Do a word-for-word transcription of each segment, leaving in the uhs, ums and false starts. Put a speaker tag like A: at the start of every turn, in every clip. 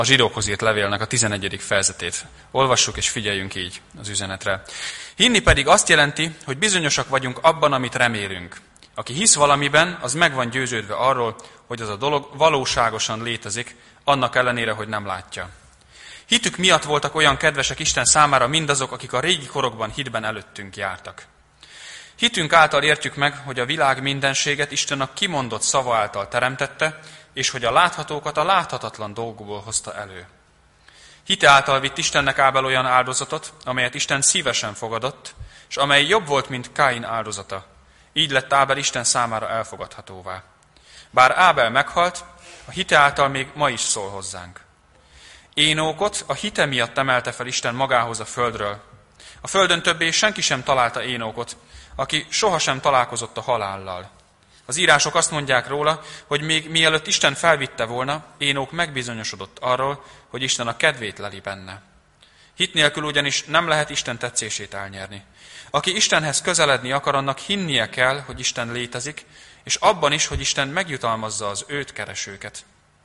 A: a zsidókhoz írt levélnek a tizenegyedik fejezetét. Olvassuk és figyeljünk így az üzenetre. Hinni pedig azt jelenti, hogy bizonyosak vagyunk abban, amit remélünk. Aki hisz valamiben, az meg van győződve arról, hogy az a dolog valóságosan létezik, annak ellenére, hogy nem látja. Hitük miatt voltak olyan kedvesek Isten számára mindazok, akik a régi korokban hitben előttünk jártak. Hitünk által értjük meg, hogy a világ mindenséget Isten a kimondott szava által teremtette, és hogy a láthatókat a láthatatlan dolgokból hozta elő. Hite által vitt Istennek Ábel olyan áldozatot, amelyet Isten szívesen fogadott, és amely jobb volt, mint Káin áldozata. Így lett Ábel Isten számára elfogadhatóvá. Bár Ábel meghalt, a hite által még ma is szól hozzánk. Énókot a hite miatt emelte fel Isten magához a földről. A földön többé senki sem találta Énókot, aki sohasem találkozott a halállal. Az írások azt mondják róla, hogy még mielőtt Isten felvitte volna, Énók megbizonyosodott arról, hogy Isten a kedvét leli benne. Hit nélkül ugyanis nem lehet Isten tetszését elnyerni. Aki Istenhez közeledni akar, annak hinnie kell, hogy Isten létezik, és abban is, hogy Isten megjutalmazza az őt keresőket.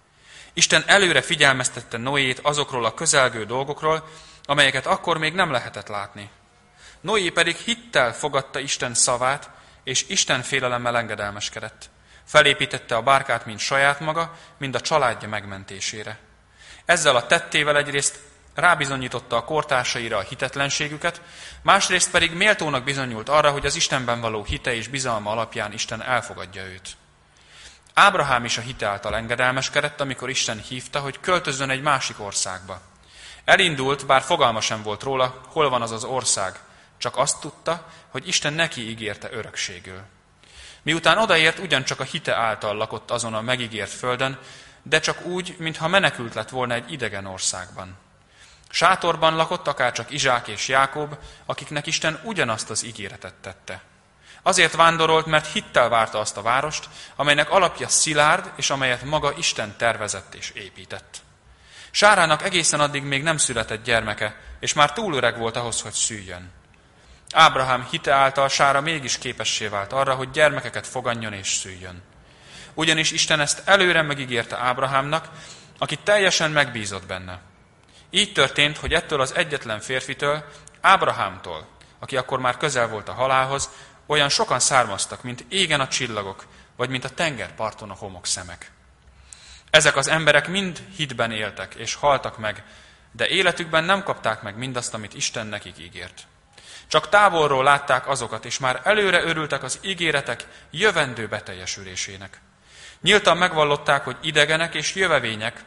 A: Isten előre figyelmeztette Noét azokról a közelgő dolgokról, amelyeket akkor még nem lehetett látni. Noé pedig hittel fogadta Isten szavát, és Isten félelemmel engedelmeskedett. Felépítette a bárkát mind saját maga, mind a családja megmentésére. Ezzel a tettével egyrészt rábizonyította a kortársaira a hitetlenségüket, másrészt pedig méltónak bizonyult arra, hogy az Istenben való hite és bizalma alapján Isten elfogadja őt. Ábrahám is a hite által engedelmeskedett, amikor Isten hívta, hogy költözzön egy másik országba. Elindult, bár fogalma sem volt róla, hol van az az ország, csak azt tudta, hogy Isten neki ígérte örökségül. Miután odaért, ugyancsak a hite által lakott azon a megígért földön, de csak úgy, mintha menekült lett volna egy idegen országban. Sátorban lakott akárcsak Izsák és Jákob, akiknek Isten ugyanazt az ígéretet tette. Azért vándorolt, mert hittel várta azt a várost, amelynek alapja szilárd, és amelyet maga Isten tervezett és épített. Sárának egészen addig még nem született gyermeke, és már túl öreg volt ahhoz, hogy szüljön. Ábrahám hite által Sára mégis képessé vált arra, hogy gyermekeket foganjon és szüljön. Ugyanis Isten ezt előre megígérte Ábrahámnak, aki teljesen megbízott benne. Így történt, hogy ettől az egyetlen férfitől, Ábrahámtól, aki akkor már közel volt a halálhoz, olyan sokan származtak, mint égen a csillagok, vagy mint a tengerparton a homokszemek. Ezek az emberek mind hitben éltek és haltak meg, de életükben nem kapták meg mindazt, amit Isten nekik ígért. Csak távolról látták azokat, és már előre örültek az ígéretek jövendő beteljesülésének. Nyíltan megvallották, hogy idegenek és jövevények,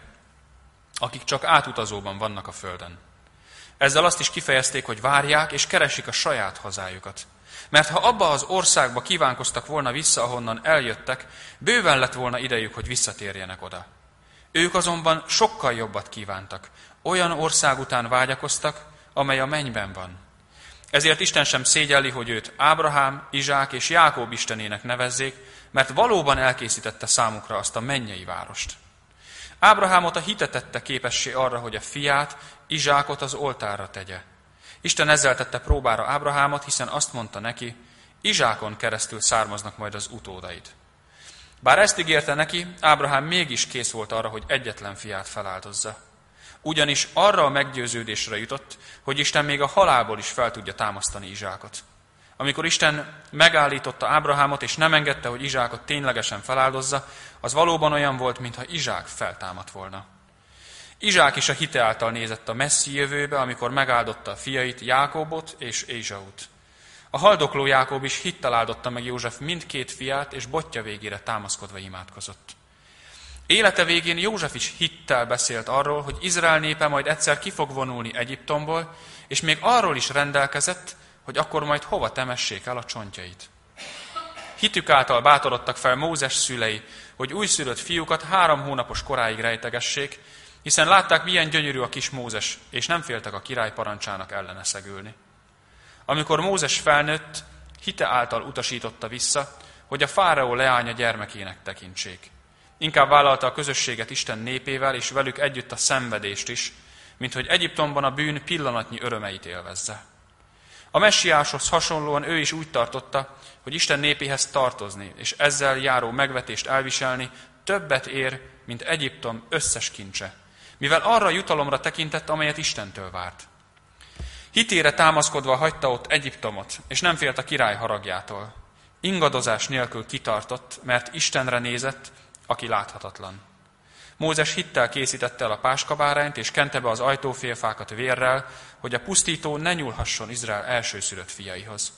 A: akik csak átutazóban vannak a földön. Ezzel azt is kifejezték, hogy várják és keresik a saját hazájukat. Mert ha abba az országba kívánkoztak volna vissza, ahonnan eljöttek, bőven lett volna idejük, hogy visszatérjenek oda. Ők azonban sokkal jobbat kívántak. Olyan ország után vágyakoztak, amely a mennyben van. Ezért Isten sem szégyelli, hogy őt Ábrahám, Izsák és Jákob istenének nevezzék, mert valóban elkészítette számukra azt a mennyei várost. Ábrahámot a hite tette képessé arra, hogy a fiát, Izsákot az oltárra tegye. Isten ezzel tette próbára Ábrahámot, hiszen azt mondta neki, Izsákon keresztül származnak majd az utódaid. Bár ezt ígérte neki, Ábrahám mégis kész volt arra, hogy egyetlen fiát feláldozza. Ugyanis arra a meggyőződésre jutott, hogy Isten még a halálból is fel tudja támasztani Izsákot. Amikor Isten megállította Ábrahámot, és nem engedte, hogy Izsákot ténylegesen feláldozza, az valóban olyan volt, mintha Izsák feltámadt volna. Izsák is a hite által nézett a messzi jövőbe, amikor megáldotta a fiait, Jákobot és Ézsaut. A haldokló Jákob is hittel áldotta meg József mindkét fiát, és botja végére támaszkodva imádkozott. Élete végén József is hittel beszélt arról, hogy Izrael népe majd egyszer ki fog vonulni Egyiptomból, és még arról is rendelkezett, hogy akkor majd hova temessék el a csontjait. Hitük által bátorodtak fel Mózes szülei, hogy újszülött fiúkat három hónapos koráig rejtegessék, hiszen látták, milyen gyönyörű a kis Mózes, és nem féltek a király parancsának ellene szegülni. Amikor Mózes felnőtt, hite által utasította vissza, hogy a fáraó leánya gyermekének tekintsék. Inkább vállalta a közösséget Isten népével, és velük együtt a szenvedést is, mint hogy Egyiptomban a bűn pillanatnyi örömeit élvezze. A messiáshoz hasonlóan ő is úgy tartotta, hogy Isten népéhez tartozni, és ezzel járó megvetést elviselni többet ér, mint Egyiptom összes kincse, mivel arra a jutalomra tekintett, amelyet Istentől várt. Hitére támaszkodva hagyta ott Egyiptomot, és nem félt a király haragjától. Ingadozás nélkül kitartott, mert Istenre nézett, aki láthatatlan. Mózes hittel készítette el a páskabárányt, és kente be az ajtófélfákat vérrel, hogy a pusztító ne nyúlhasson Izrael elsőszülött fiaihoz.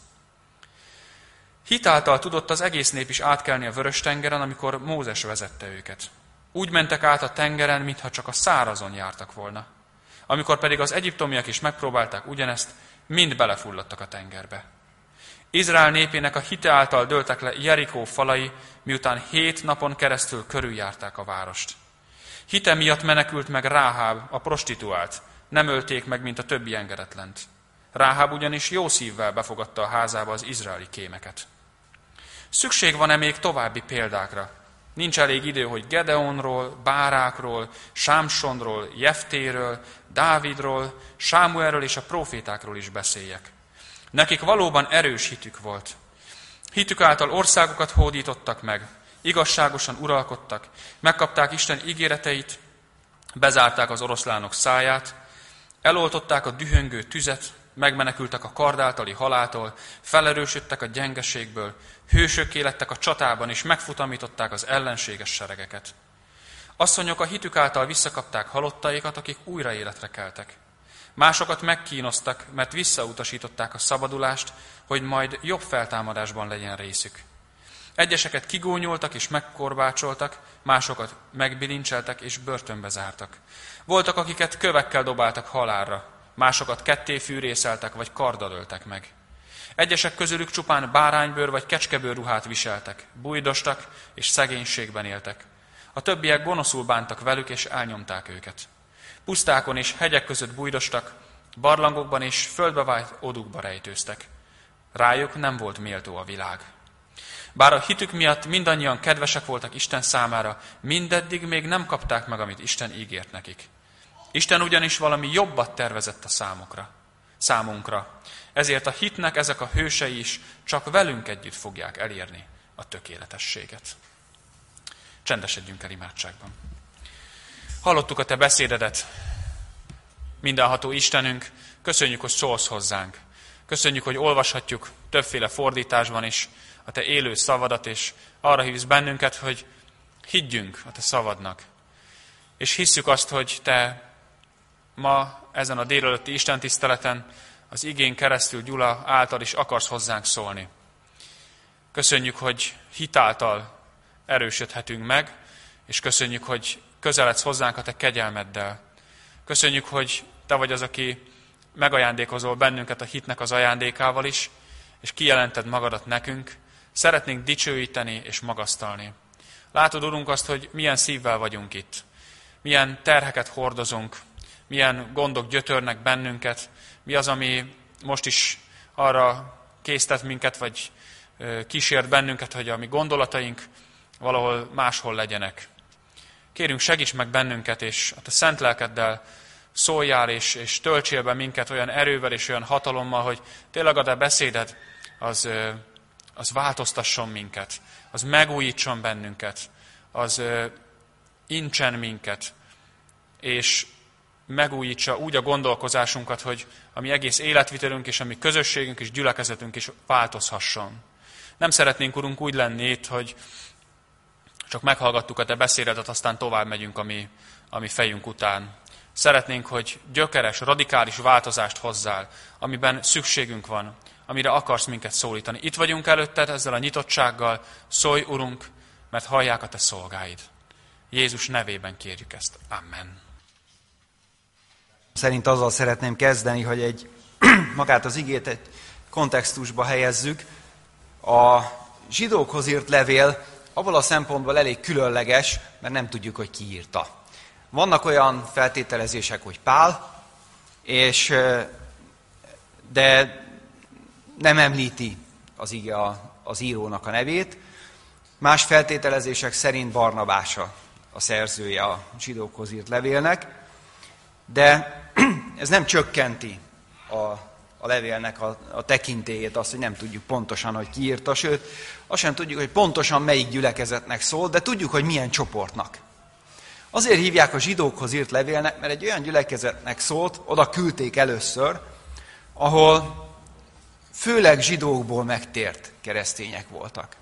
A: Hit által tudott az egész nép is átkelni a Vörös-tengeren, amikor Mózes vezette őket. Úgy mentek át a tengeren, mintha csak a szárazon jártak volna. Amikor pedig az egyiptomiak is megpróbálták ugyanezt, mind belefulladtak a tengerbe. Izrael népének a hite által dőltek le Jerikó falai, miután hét napon keresztül körüljárták a várost. Hite miatt menekült meg Ráháb, a prostituált, nem ölték meg, mint a többi engedetlent. Ráháb ugyanis jó szívvel befogadta a házába az izraeli kémeket. Szükség van-e még további példákra? Nincs elég idő, hogy Gedeonról, Bárákról, Sámsonról, Jeftéről, Dávidról, Sámuelről és a prófétákról is beszéljek. Nekik valóban erős hitük volt. Hitük által országokat hódítottak meg, igazságosan uralkodtak, megkapták Isten ígéreteit, bezárták az oroszlánok száját, eloltották a dühöngő tüzet, megmenekültek a kard általi haláltól, felerősödtek a gyengeségből, hősökké lettek a csatában, és megfutamították az ellenséges seregeket. Asszonyok a hitük által visszakapták halottaikat, akik újra életre keltek. Másokat megkínoztak, mert visszautasították a szabadulást, hogy majd jobb feltámadásban legyen részük. Egyeseket kigónyoltak és megkorbácsoltak, másokat megbilincseltek és börtönbe zártak. Voltak, akiket kövekkel dobáltak halálra, másokat ketté fűrészeltek vagy karddal öltek meg. Egyesek közülük csupán báránybőr vagy kecskebőr ruhát viseltek, bújdostak és szegénységben éltek. A többiek gonoszul bántak velük és elnyomták őket. Pusztákon és hegyek között bújdostak, barlangokban és földbe vájt odukba rejtőztek. Rájuk nem volt méltó a világ. Bár a hitük miatt mindannyian kedvesek voltak Isten számára, mindeddig még nem kapták meg, amit Isten ígért nekik. Isten ugyanis valami jobbat tervezett a számokra, számunkra. Ezért a hitnek ezek a hősei is csak velünk együtt fogják elérni a tökéletességet. Csendesedjünk el imádságban. Hallottuk a Te beszédedet, mindenható Istenünk, köszönjük, hogy szólsz hozzánk. Köszönjük, hogy olvashatjuk többféle fordításban is a Te élő szavadat, és arra hívsz bennünket, hogy higgyünk a Te szavadnak. És hisszük azt, hogy Te ma ezen a délelőtti istentiszteleten az igén keresztül Gyula által is akarsz hozzánk szólni. Köszönjük, hogy hitáltal erősödhetünk meg, és köszönjük, hogy közeledsz hozzánk a Te kegyelmeddel. Köszönjük, hogy Te vagy az, aki megajándékozol bennünket a hitnek az ajándékával is, és kijelented magadat nekünk. Szeretnénk dicsőíteni és magasztalni. Látod, Urunk, azt, hogy milyen szívvel vagyunk itt. Milyen terheket hordozunk, milyen gondok gyötörnek bennünket, mi az, ami most is arra késztet minket, vagy kísért bennünket, hogy a mi gondolataink valahol máshol legyenek. Kérünk, segíts meg bennünket, és a Te szent lelkeddel szóljál, és, és töltsél be minket olyan erővel és olyan hatalommal, hogy tényleg a Te beszéded az, az változtasson minket, az megújítson bennünket, az incsen minket, és megújítsa úgy a gondolkozásunkat, hogy a mi egész életvitelünk és a mi közösségünk és gyülekezetünk is változhasson. Nem szeretnénk, Urunk, úgy lenni itt, hogy csak meghallgattuk a Te beszédedet, aztán tovább megyünk a mi, a mi fejünk után. Szeretnénk, hogy gyökeres, radikális változást hozzál, amiben szükségünk van, amire akarsz minket szólítani. Itt vagyunk előtted ezzel a nyitottsággal, szólj, Urunk, mert hallják a Te szolgáid. Jézus nevében kérjük ezt. Amen.
B: Szerint azzal szeretném kezdeni, hogy egy magát az igét egy kontextusba helyezzük. A zsidókhoz írt levél abból a szempontból elég különleges, mert nem tudjuk, hogy ki írta. Vannak olyan feltételezések, hogy Pál, és, de nem említi az ige az írónak a nevét. Más feltételezések szerint Barnabás a szerzője a zsidókhoz írt levélnek, de ez nem csökkenti a, a levélnek a, a tekintélyét, azt, hogy nem tudjuk pontosan, hogy ki írta, sőt, azt sem tudjuk, hogy pontosan melyik gyülekezetnek szól, de tudjuk, hogy milyen csoportnak. Azért hívják a zsidókhoz írt levélnek, mert egy olyan gyülekezetnek szólt, oda küldték először, ahol főleg zsidókból megtért keresztények voltak.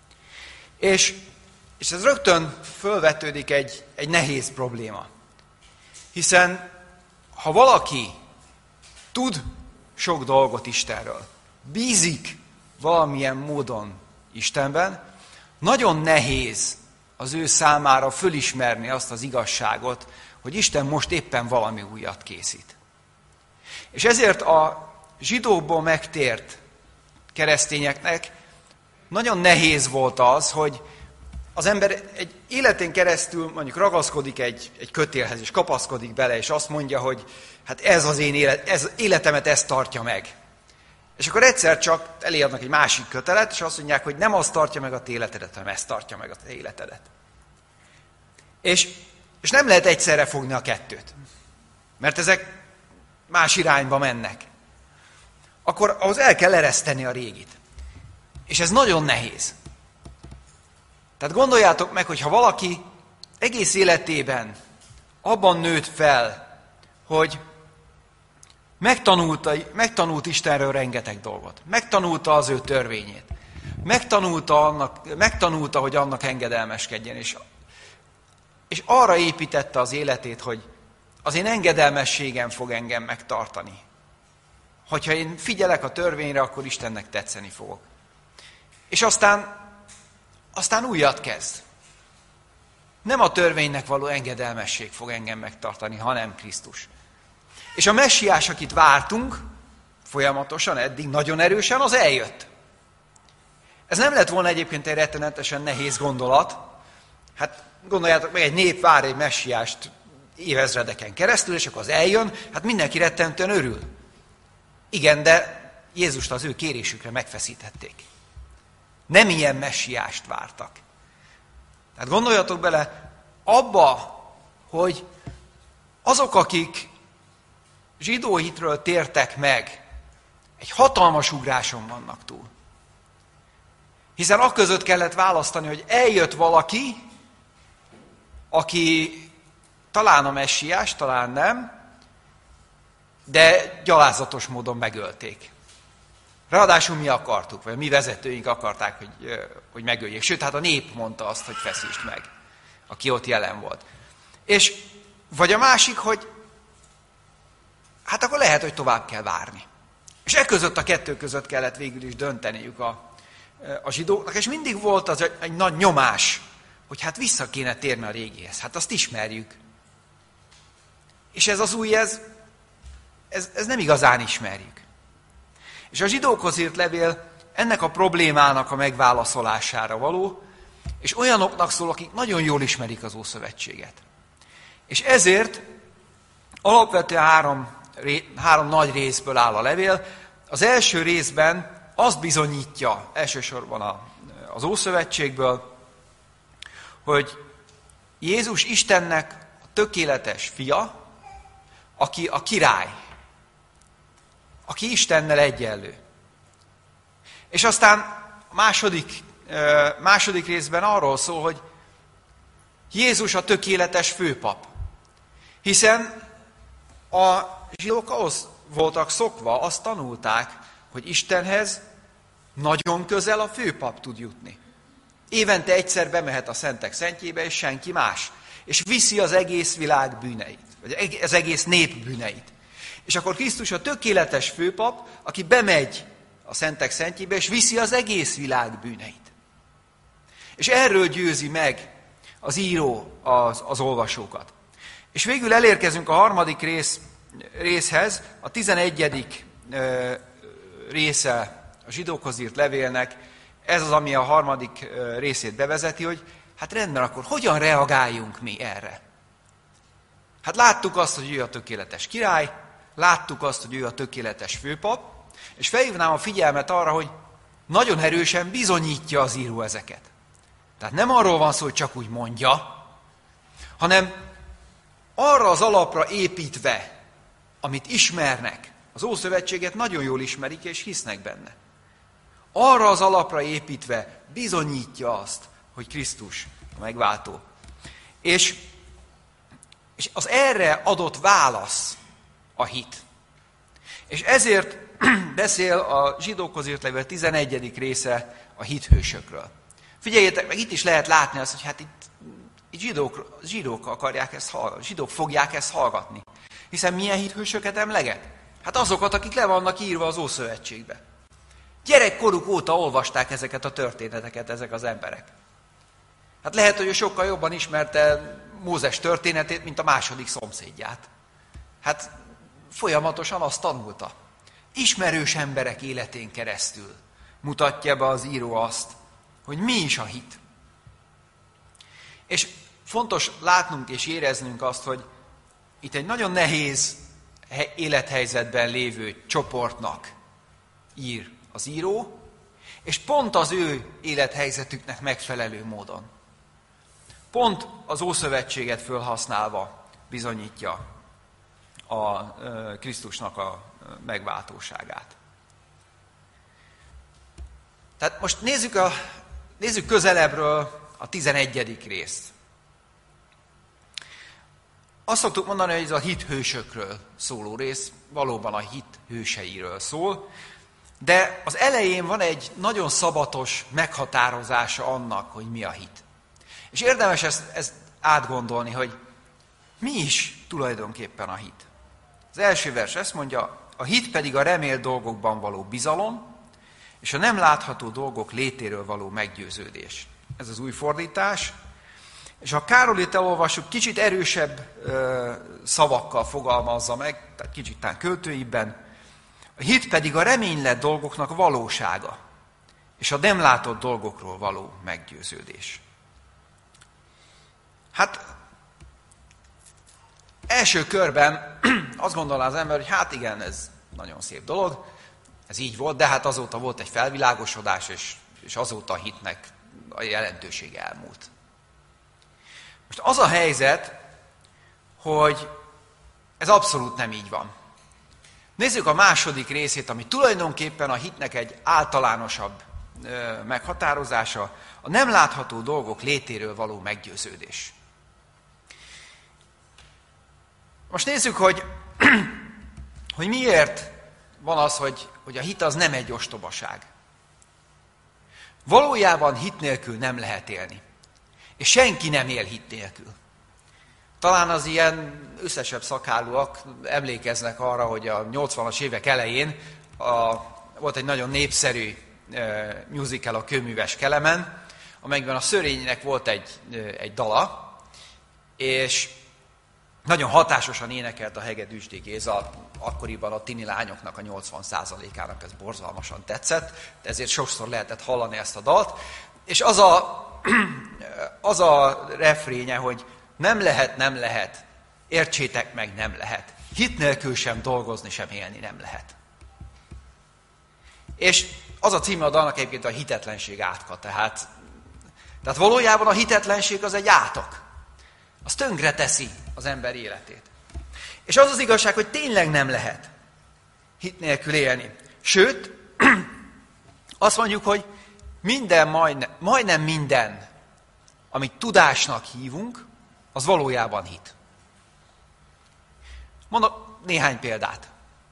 B: És, és ez rögtön fölvetődik egy, egy nehéz probléma. Hiszen ha valaki tud sok dolgot Istenről, bízik valamilyen módon Istenben, nagyon nehéz az ő számára fölismerni azt az igazságot, hogy Isten most éppen valami újat készít. És ezért a zsidókból megtért keresztényeknek nagyon nehéz volt az, hogy az ember egy életén keresztül mondjuk ragaszkodik egy, egy kötélhez, és kapaszkodik bele, és azt mondja, hogy hát ez az én élet, ez, életemet ez tartja meg. És akkor egyszer csak eléadnak egy másik kötelet, és azt mondják, hogy nem az tartja meg a te életedet, hanem ez tartja meg a te életedet. És, és nem lehet egyszerre fogni a kettőt, mert ezek más irányba mennek. Akkor ahhoz el kell ereszteni a régit. És ez nagyon nehéz. Tehát gondoljátok meg, hogy ha valaki egész életében abban nőtt fel, hogy megtanulta, megtanult Istenről rengeteg dolgot, megtanulta az ő törvényét, megtanulta, annak, megtanulta hogy annak engedelmeskedjen, és, és arra építette az életét, hogy az én engedelmességem fog engem megtartani. Hogyha én figyelek a törvényre, akkor Istennek tetszeni fogok. És aztán, aztán újat kezd. Nem a törvénynek való engedelmesség fog engem megtartani, hanem Krisztus. És a messiás, akit vártunk, folyamatosan, eddig nagyon erősen, az eljött. Ez nem lett volna egyébként egy rettenetesen nehéz gondolat. Hát gondoljátok meg, egy nép vár egy messiást évezredeken keresztül, és akkor az eljön, hát mindenki rettentően örül. Igen, de Jézust az ő kérésükre megfeszítették. Nem ilyen messiást vártak. Tehát gondoljatok bele abba, hogy azok, akik zsidó hitről tértek meg, egy hatalmas ugráson vannak túl. Hiszen aközött kellett választani, hogy eljött valaki, aki talán a messiás, talán nem, de gyalázatos módon megölték. Ráadásul mi akartuk, vagy mi vezetőink akarták, hogy, hogy megöljék. Sőt, hát a nép mondta azt, hogy feszítsd meg, aki ott jelen volt. És vagy a másik, hogy hát akkor lehet, hogy tovább kell várni. És e között a kettő között kellett végül is dönteniük a, a zsidóknak, és mindig volt az egy, egy nagy nyomás, hogy hát vissza kéne térni a régihez. Hát azt ismerjük. És ez az új, ez, ez, ez nem igazán ismerjük. És a zsidókhoz írt levél ennek a problémának a megválaszolására való, és olyanoknak szól, akik nagyon jól ismerik az Ószövetséget. És ezért alapvetően három, három nagy részből áll a levél. Az első részben azt bizonyítja, elsősorban a, az Ószövetségből, hogy Jézus Istennek a tökéletes fia, aki a király, aki Istennel egyenlő. És aztán a második, második részben arról szól, hogy Jézus a tökéletes főpap. Hiszen a zsidók ahhoz voltak szokva, azt tanulták, hogy Istenhez nagyon közel a főpap tud jutni. Évente egyszer bemehet a szentek szentjébe, és senki más. És viszi az egész világ bűneit, vagy az egész nép bűneit. És akkor Krisztus a tökéletes főpap, aki bemegy a szentek szentjébe, és viszi az egész világ bűneit. És erről győzi meg az író az, az olvasókat. És végül elérkezünk a harmadik rész, részhez, a tizenegyedik ö, része a zsidókhoz írt levélnek. Ez az, ami a harmadik ö, részét bevezeti, hogy hát rendben, akkor hogyan reagáljunk mi erre? Hát láttuk azt, hogy ő a tökéletes király, láttuk azt, hogy ő a tökéletes főpap, és felhívnám a figyelmet arra, hogy nagyon erősen bizonyítja az író ezeket. Tehát nem arról van szó, hogy csak úgy mondja, hanem arra az alapra építve, amit ismernek, az Ószövetséget nagyon jól ismerik és hisznek benne. Arra az alapra építve bizonyítja azt, hogy Krisztus a megváltó. És És az erre adott válasz a hit. És ezért beszél a Zsidókhoz írt levél tizenegyedik része a hithősökről. Figyeljétek meg, itt is lehet látni azt, hogy hát itt, itt zsidók, zsidók akarják ezt hallgatni, zsidók fogják ezt hallgatni. Hiszen milyen hithősöket emleget? Hát azokat, akik le vannak írva az Ószövetségbe. Gyerekkoruk óta olvasták ezeket a történeteket ezek az emberek. Hát lehet, hogy ő sokkal jobban ismerte Mózes történetét, mint a második szomszédját. Hát folyamatosan azt tanulta. Ismerős emberek életén keresztül mutatja be az író azt, hogy mi is a hit. És fontos látnunk és éreznünk azt, hogy itt egy nagyon nehéz élethelyzetben lévő csoportnak ír az író, és pont az ő élethelyzetüknek megfelelő módon. Pont az Ószövetséget fölhasználva bizonyítja a Krisztusnak a megváltóságát. Tehát most nézzük, a, nézzük közelebbről a tizenegyedik részt. Azt szoktuk mondani, hogy ez a hithősökről szóló rész valóban a hit hőseiről szól, de az elején van egy nagyon szabatos meghatározása annak, hogy mi a hit. És érdemes ezt, ezt átgondolni, hogy mi is tulajdonképpen a hit. Az első vers ezt mondja, a hit pedig a remélt dolgokban való bizalom, és a nem látható dolgok létéről való meggyőződés. Ez az új fordítás. És ha Károlit elolvassuk, kicsit erősebb ö, szavakkal fogalmazza meg, tehát kicsit tán költőibben. A hit pedig a reménylett dolgoknak valósága, és a nem látott dolgokról való meggyőződés. Hát első körben azt gondolná az ember, hogy hát igen, ez nagyon szép dolog, ez így volt, de hát azóta volt egy felvilágosodás, és, és azóta a hitnek a jelentősége elmúlt. Most az a helyzet, hogy ez abszolút nem így van. Nézzük a második részét, ami tulajdonképpen a hitnek egy általánosabb ö, meghatározása, a nem látható dolgok létéről való meggyőződés. Most nézzük, hogy, hogy miért van az, hogy, hogy a hit az nem egy ostobaság. Valójában hit nélkül nem lehet élni. És senki nem él hit nélkül. Talán az ilyen összesebb szakállúak emlékeznek arra, hogy a nyolcvanas évek elején a, volt egy nagyon népszerű e, musical a Kőműves Kelemen, amelyben a Szörénynek volt egy, egy dala, és nagyon hatásosan énekelt a Hegedűsdi Géza, akkoriban a tini lányoknak a nyolcvan százalékának ez borzalmasan tetszett, de ezért sokszor lehetett hallani ezt a dalt. És az a, az a refrénye, hogy nem lehet, nem lehet, értsétek meg, nem lehet. Hit nélkül sem dolgozni, sem élni nem lehet. És az a címe a dalnak egyébként a hitetlenség átka, tehát, tehát valójában a hitetlenség az egy átok. Az tönkre teszi az ember életét. És az az igazság, hogy tényleg nem lehet hit nélkül élni. Sőt, azt mondjuk, hogy minden, majdnem, majdnem minden, amit tudásnak hívunk, az valójában hit. Mondok néhány példát.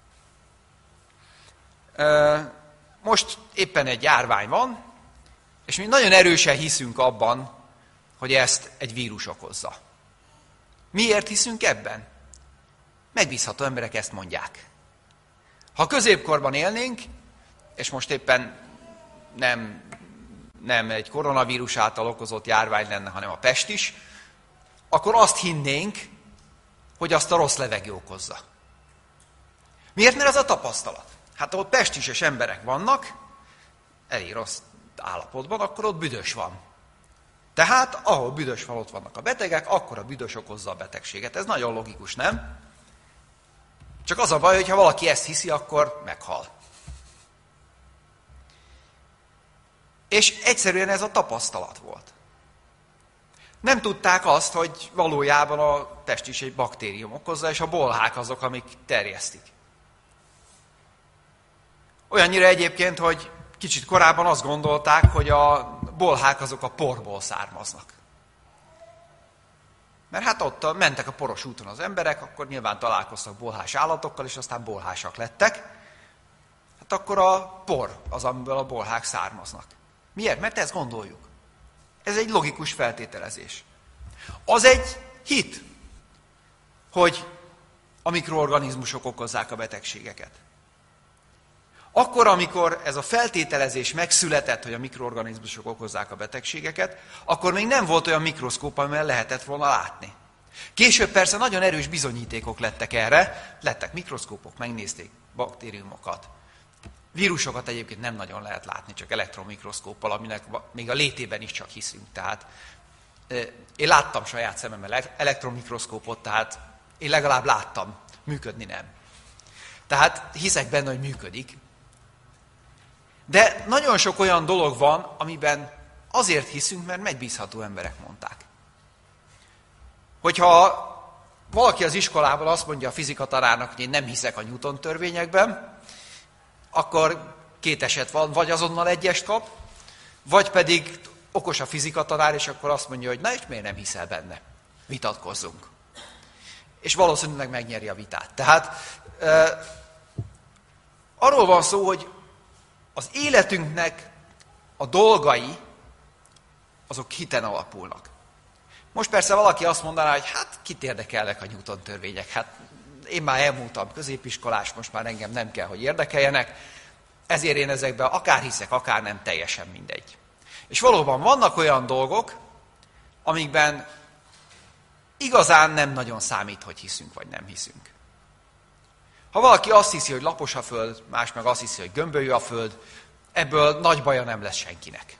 B: Most éppen egy járvány van, és mi nagyon erősen hiszünk abban, hogy ezt egy vírus okozza. Miért hiszünk ebben? Megbízható emberek ezt mondják. Ha középkorban élnénk, és most éppen nem, nem egy koronavírus által okozott járvány lenne, hanem a pest is, akkor azt hinnénk, hogy azt a rossz levegő okozza. Miért? Mert ez a tapasztalat. Hát ahol pestis emberek vannak, elég rossz állapotban, akkor ott büdös van. Tehát, ahol büdös van, ott vannak a betegek, akkor a büdös okozza a betegséget. Ez nagyon logikus, nem? Csak az a baj, hogy ha valaki ezt hiszi, akkor meghal. És egyszerűen ez a tapasztalat volt. Nem tudták azt, hogy valójában a pestis egy baktérium okozza, és a bolhák azok, amik terjesztik. Olyannyira egyébként, hogy kicsit korábban azt gondolták, hogy a bolhák azok a porból származnak. Mert hát ott mentek a poros úton az emberek, akkor nyilván találkoztak bolhás állatokkal, és aztán bolhásak lettek. Hát akkor a por az, amiből a bolhák származnak. Miért? Mert ezt gondoljuk. Ez egy logikus feltételezés. Az egy hit, hogy a mikroorganizmusok okozzák a betegségeket. Akkor, amikor ez a feltételezés megszületett, hogy a mikroorganizmusok okozzák a betegségeket, akkor még nem volt olyan mikroszkóp, amivel lehetett volna látni. Később persze nagyon erős bizonyítékok lettek erre, lettek mikroszkópok, megnézték baktériumokat. Vírusokat egyébként nem nagyon lehet látni, csak elektromikroszkóppal, aminek még a létében is csak hiszünk. Tehát én láttam saját szememmel elektromikroszkópot, tehát én legalább láttam, működni nem. Tehát hiszek benne, hogy működik. De nagyon sok olyan dolog van, amiben azért hiszünk, mert megbízható emberek mondták. Hogyha valaki az iskolában azt mondja a fizikatanárnak, hogy én nem hiszek a Newton törvényekben, akkor két eset van, vagy azonnal egyest kap, vagy pedig okos a fizikatanár, és akkor azt mondja, hogy na és miért nem hiszel benne? Vitatkozzunk. És valószínűleg megnyeri a vitát. Tehát e, arról van szó, hogy az életünknek a dolgai, azok hiten alapulnak. Most persze valaki azt mondaná, hogy hát kit érdekelnek a Newton törvények? Hát én már elmúltam középiskolás, most már engem nem kell, hogy érdekeljenek, ezért én ezekben akár hiszek, akár nem, teljesen mindegy. És valóban vannak olyan dolgok, amikben igazán nem nagyon számít, hogy hiszünk vagy nem hiszünk. Ha valaki azt hiszi, hogy lapos a föld, más meg azt hiszi, hogy gömbölyű a föld, ebből nagy baja nem lesz senkinek.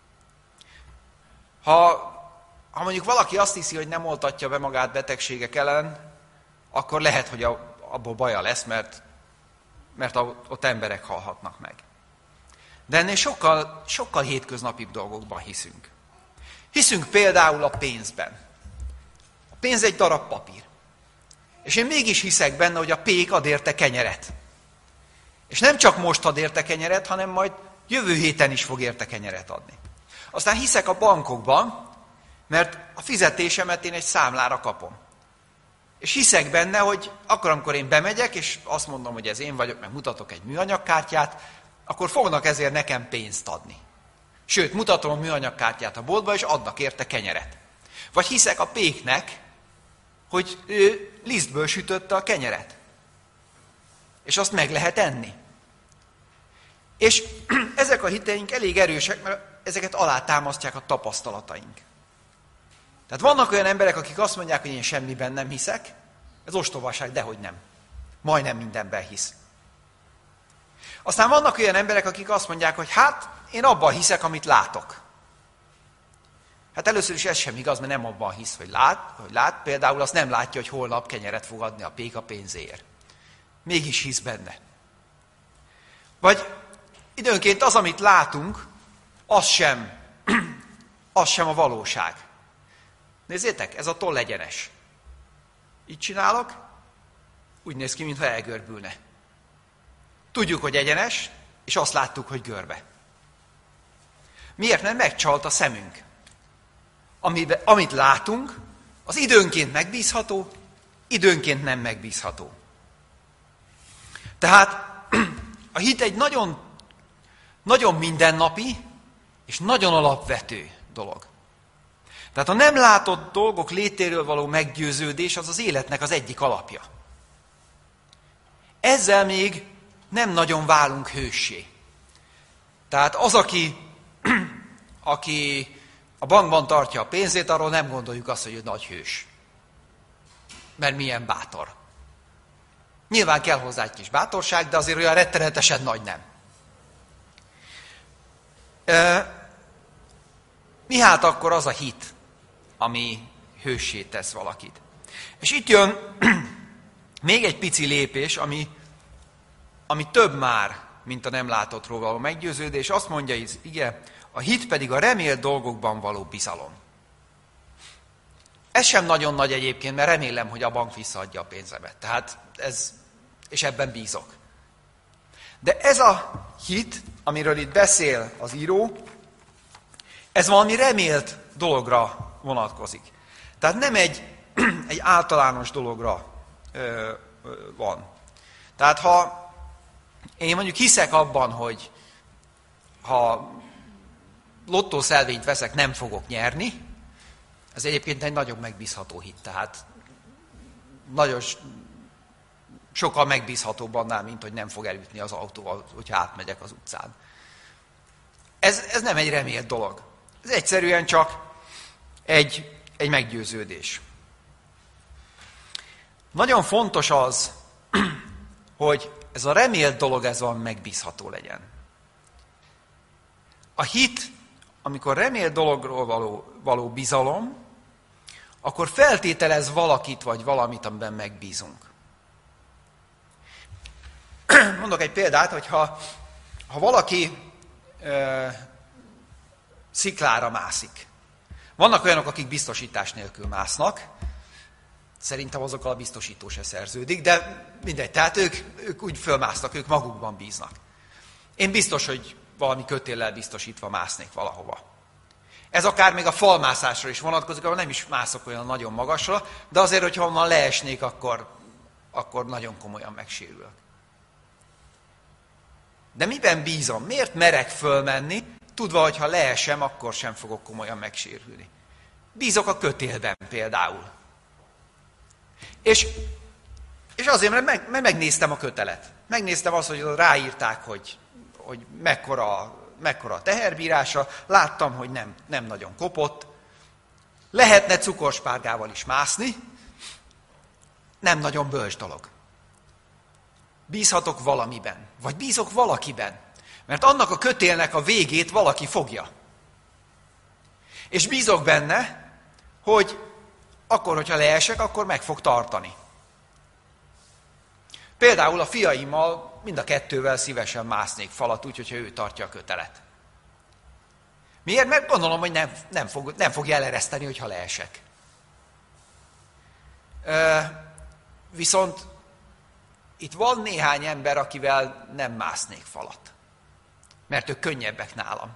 B: Ha, ha mondjuk valaki azt hiszi, hogy nem oltatja be magát betegségek ellen, akkor lehet, hogy a, abból baja lesz, mert, mert ott emberek halhatnak meg. De ennél sokkal, sokkal hétköznapibb dolgokban hiszünk. Hiszünk például a pénzben. A pénz egy darab papír. És én mégis hiszek benne, hogy a pék ad érte kenyeret. És nem csak most ad érte kenyeret, hanem majd jövő héten is fog érte kenyeret adni. Aztán hiszek a bankokban, mert a fizetésemet én egy számlára kapom. És hiszek benne, hogy akkor, amikor én bemegyek, és azt mondom, hogy ez én vagyok, meg mutatok egy műanyagkártyát, akkor fognak ezért nekem pénzt adni. Sőt, mutatom a műanyagkártyát a boltba, és adnak érte kenyeret. Vagy hiszek a péknek, hogy ő lisztből sütötte a kenyeret. És azt meg lehet enni. És ezek a hiteink elég erősek, mert ezeket alátámasztják a tapasztalataink. Tehát vannak olyan emberek, akik azt mondják, hogy én semmiben nem hiszek, ez ostobaság, dehogy nem. Majdnem mindenben hisz. Aztán vannak olyan emberek, akik azt mondják, hogy hát én abban hiszek, amit látok. Hát először is ez sem igaz, mert nem abban hisz, hogy lát, hogy lát. Például azt nem látja, hogy holnap kenyeret fog adni a pék a pénzéért. Mégis hisz benne. Vagy időnként az, amit látunk, az sem, az sem a valóság. Nézzétek, ez a toll egyenes. Így csinálok, úgy néz ki, mintha elgörbülne. Tudjuk, hogy egyenes, és azt láttuk, hogy görbe. Miért? Mert megcsalt a szemünk. Amiben, amit látunk, az időnként megbízható, időnként nem megbízható. Tehát a hit egy nagyon, nagyon mindennapi és nagyon alapvető dolog. Tehát a nem látott dolgok létéről való meggyőződés az az életnek az egyik alapja. Ezzel még nem nagyon válunk hőssé. Tehát az, aki, aki a bankban tartja a pénzét, arról nem gondoljuk azt, hogy ő nagy hős. Mert milyen bátor. Nyilván kell hozzá egy kis bátorság, de azért olyan rettenetesen nagy nem. E, mi hát akkor az a hit, ami hőssé tesz valakit? És itt jön még egy pici lépés, ami, ami több már, mint a nem látottról való meggyőződés. Azt mondja, hogy igen, a hit pedig a remélt dolgokban való bizalom. Ez sem nagyon nagy egyébként, mert remélem, hogy a bank visszaadja a pénzemet. Tehát ez, és ebben bízok. De ez a hit, amiről itt beszél az író, ez valami remélt dologra vonatkozik. Tehát nem egy egy általános dologra ö, ö, van. Tehát ha én mondjuk hiszek abban, hogy ha lottószelvényt veszek, nem fogok nyerni, ez egyébként egy nagyon megbízható hit. Tehát nagyon sokkal megbízhatóbb annál, mint hogy nem fog elütni az autóval, hogyha átmegyek az utcán. Ez, ez nem egy remélt dolog. Ez egyszerűen csak egy, egy meggyőződés. Nagyon fontos az, hogy ez a remélt dolog, ez van megbízható legyen. A hit, amikor remélt dologról való, való bizalom, akkor feltételez valakit vagy valamit, amiben megbízunk. Mondok egy példát, hogy ha, ha valaki ö, sziklára mászik. Vannak olyanok, akik biztosítás nélkül másznak, szerintem azokkal a biztosító se szerződik, de mindegy, tehát ők, ők úgy fölmásznak, ők magukban bíznak. Én biztos, hogy valami kötéllel biztosítva másznék valahova. Ez akár még a falmászásra is vonatkozik, ahol nem is mászok olyan nagyon magasra, de azért, hogyha onnan leesnék, akkor, akkor nagyon komolyan megsérülök. De miben bízom? Miért merek fölmenni, tudva, hogy ha leesem, akkor sem fogok komolyan megsérülni? Bízok a kötélben például. És, és azért, mert, meg, mert megnéztem a kötelet. Megnéztem azt, hogy ráírták, hogy, hogy mekkora, mekkora a teherbírása, láttam, hogy nem, nem nagyon kopott. Lehetne cukorspárgával is mászni, nem nagyon bölcs dolog. Bízhatok valamiben, vagy bízok valakiben, mert annak a kötélnek a végét valaki fogja. És bízok benne, hogy akkor, hogyha leesek, akkor meg fog tartani. Például a fiaimmal mind a kettővel szívesen másznék falat, úgy, hogyha ő tartja a kötelet. Miért? Mert gondolom, hogy nem, nem, fog, nem fogja elereszteni, hogyha leesek. Ö, viszont itt van néhány ember, akivel nem másznék falat. Mert ők könnyebbek nálam.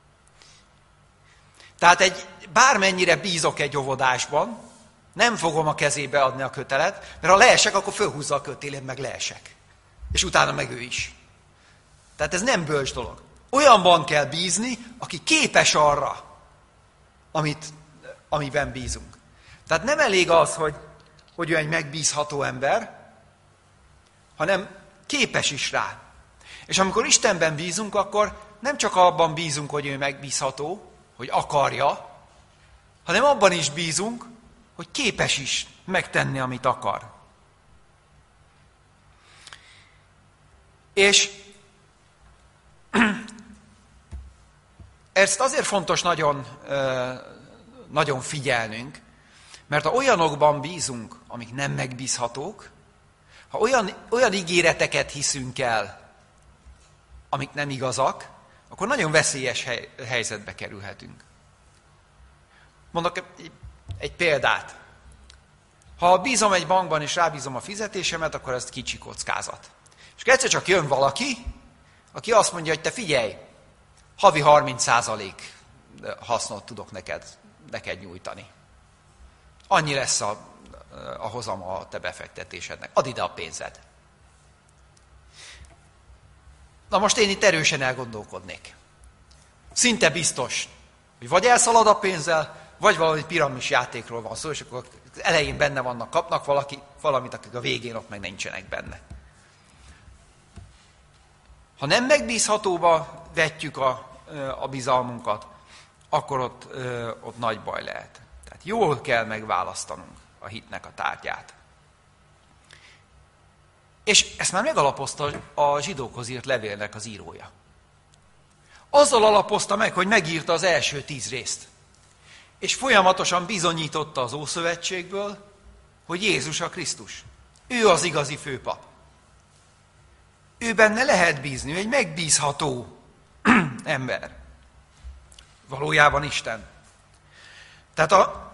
B: Tehát egy, bármennyire bízok egy óvodásban, nem fogom a kezébe adni a kötelet, mert ha leesek, akkor fölhúzza a kötélét, meg leesek. És utána meg ő is. Tehát ez nem bölcs dolog. Olyanban kell bízni, aki képes arra, amit, amiben bízunk. Tehát nem elég az, hogy, hogy ő egy megbízható ember, hanem képes is rá. És amikor Istenben bízunk, akkor nem csak abban bízunk, hogy ő megbízható, hogy akarja, hanem abban is bízunk, hogy képes is megtenni, amit akar. És ezt azért fontos nagyon, nagyon figyelnünk, mert ha olyanokban bízunk, amik nem megbízhatók, ha olyan, olyan ígéreteket hiszünk el, amik nem igazak, akkor nagyon veszélyes hely, helyzetbe kerülhetünk. Mondok egy, egy példát. Ha bízom egy bankban és rábízom a fizetésemet, akkor ez kicsi kockázat. És egyszer csak jön valaki, aki azt mondja, hogy te figyelj, havi harminc százalék hasznot tudok neked, neked nyújtani. Annyi lesz a, a hozama a te befektetésednek. Add ide a pénzed. Na most én itt erősen elgondolkodnék. Szinte biztos, hogy vagy elszalad a pénzzel, vagy valami piramis játékról van szó, és akkor az elején benne vannak, kapnak valaki, valamit, akik a végén ott meg nincsenek benne. Ha nem megbízhatóba vetjük a, a bizalmunkat, akkor ott, ott nagy baj lehet. Tehát jól kell megválasztanunk a hitnek a tárgyát. És ezt már megalapozta a zsidókhoz írt levélnek az írója. Azzal alapozta meg, hogy megírta az első tíz részt. És folyamatosan bizonyította az Ószövetségből, hogy Jézus a Krisztus. Ő az igazi főpap. Ő benne lehet bízni, ő egy megbízható ember. Valójában Isten. Tehát a,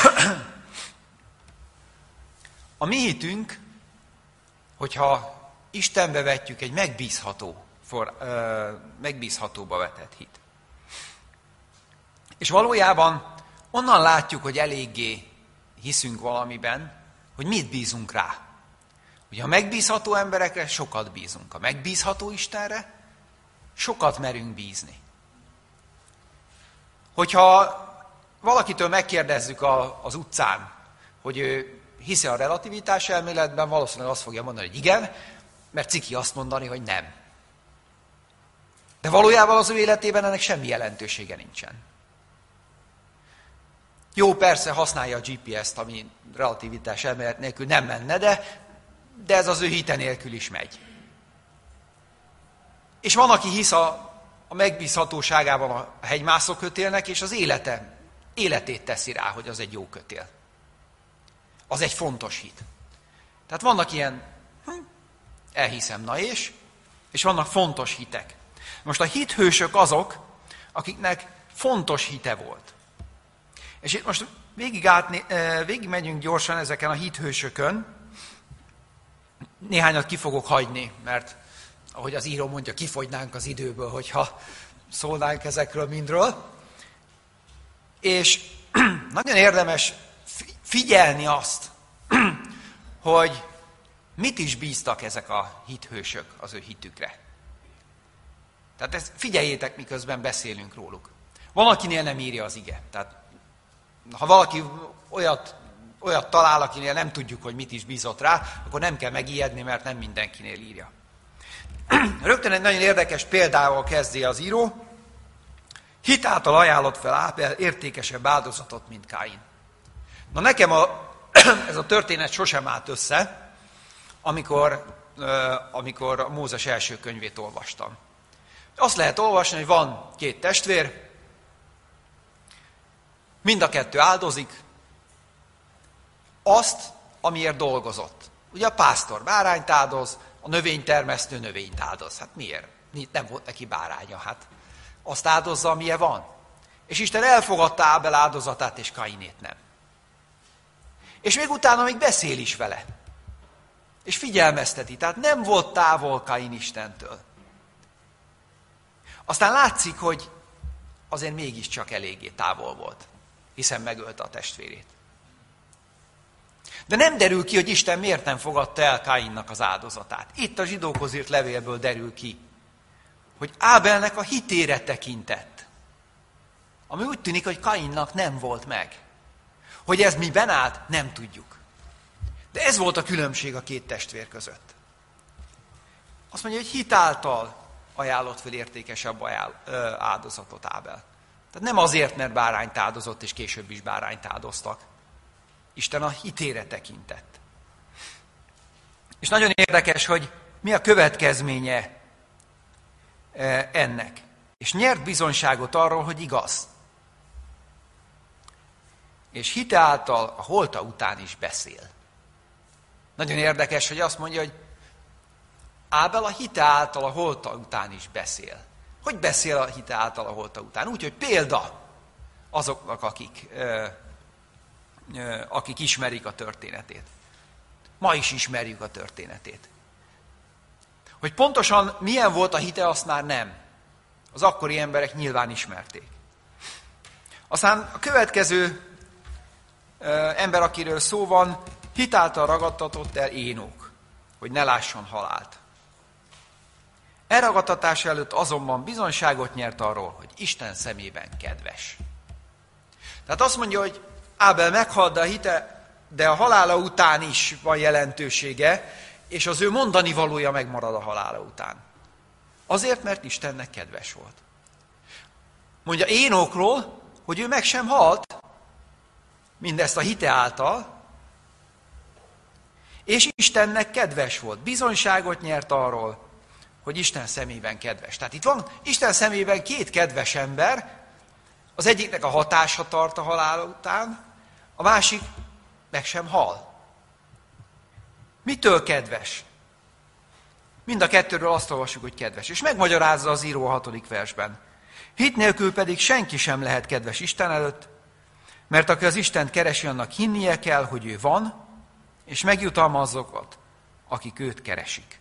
B: a mi hitünk, hogyha Istenbe vetjük, egy megbízható, for, ö, megbízhatóba vetett hit. És valójában onnan látjuk, hogy eléggé hiszünk valamiben, hogy mit bízunk rá. Ugye a megbízható emberekre sokat bízunk, a megbízható Istenre sokat merünk bízni. Hogyha valakitől megkérdezzük a, az utcán, hogy ő hisz-e a relativitás elméletben, valószínűleg azt fogja mondani, hogy igen, mert ciki azt mondani, hogy nem. De valójában az ő életében ennek semmi jelentősége nincsen. Jó, persze használja a gé pé es-t, ami relativitás elmélet nélkül nem menne, de, de ez az ő hite nélkül is megy. És van, aki hisz a, a megbízhatóságában a hegymászó kötélnek, és az élete, életét teszi rá, hogy az egy jó kötél. Az egy fontos hit. Tehát vannak ilyen, hm, elhiszem, na és, és vannak fontos hitek. Most a hithősök azok, akiknek fontos hite volt. És itt most végig, átné, végig megyünk gyorsan ezeken a hithősökön. Néhányat ki fogok hagyni, mert ahogy az író mondja, kifogynánk az időből, hogyha szólnánk ezekről mindről. És nagyon érdemes figyelni azt, hogy mit is bíztak ezek a hithősök az ő hitükre. Tehát ezt figyeljétek, miközben beszélünk róluk. Van, akinél nem írja az ige. Tehát ha valaki olyat, olyat talál, akinél nem tudjuk, hogy mit is bízott rá, akkor nem kell megijedni, mert nem mindenkinél írja. Rögtön egy nagyon érdekes példával kezdi az író. Hit által ajánlott fel Ábel értékesebb áldozatot, mint Káin. Na nekem a, ez a történet sosem állt össze, amikor, amikor a Mózes első könyvét olvastam. Azt lehet olvasni, hogy van két testvér, mind a kettő áldozik azt, amiért dolgozott. Ugye a pásztor bárányt áldoz, a növénytermesztő növényt áldoz. Hát miért? Nem volt neki báránya, hát azt áldozza, amilyen van. És Isten elfogadta Ábel áldozatát, és Kainét nem. És még utána még beszél is vele. És figyelmezteti. Tehát nem volt távol Kain Istentől. Aztán látszik, hogy azért mégiscsak eléggé távol volt, hiszen megölte a testvérét. De nem derül ki, hogy Isten miért nem fogadta el Kainnak az áldozatát. Itt a zsidókhoz írt levélből derül ki, hogy Ábelnek a hitére tekintett, ami úgy tűnik, hogy Kainnak nem volt meg. Hogy ez miben állt, nem tudjuk. De ez volt a különbség a két testvér között. Azt mondja, hogy hit által ajánlott fel értékesebb áldozatot Ábel. Tehát nem azért, mert bárányt áldozott, és később is bárányt áldoztak. Isten a hitére tekintett. És nagyon érdekes, hogy mi a következménye ennek. És nyert bizonyságot arról, hogy igaz. És hite által a holta után is beszél. Nagyon érdekes, hogy azt mondja, hogy Ábel a hite által a holta után is beszél. Hogy beszél a hite által a holta után? Úgy, hogy példa azoknak, akik, ö, ö, akik ismerik a történetét. Ma is ismerjük a történetét. Hogy pontosan milyen volt a hite, azt már nem. Az akkori emberek nyilván ismerték. Aztán a következő ö, ember, akiről szó van, hit által ragadtatott el Énok, hogy ne lásson halált. Elragadtatása előtt azonban bizonyságot nyert arról, hogy Isten szemében kedves. Tehát azt mondja, hogy Ábel meghalt, de a hite, de a halála után is van jelentősége, és az ő mondani valója megmarad a halála után. Azért, mert Istennek kedves volt. Mondja Énokról, hogy ő meg sem halt, mindezt a hite által, és Istennek kedves volt. Bizonyságot nyert arról, hogy Isten szemében kedves. Tehát itt van Isten szemében két kedves ember, az egyiknek a hatása tart a halála után, a másik meg sem hal. Mitől kedves? Mind a kettőről azt olvassuk, hogy kedves. És megmagyarázza az író a hatodik versben. Hit nélkül pedig senki sem lehet kedves Isten előtt, mert aki az Istent keresi, annak hinnie kell, hogy ő van, és megjutalma azokat, akik őt keresik.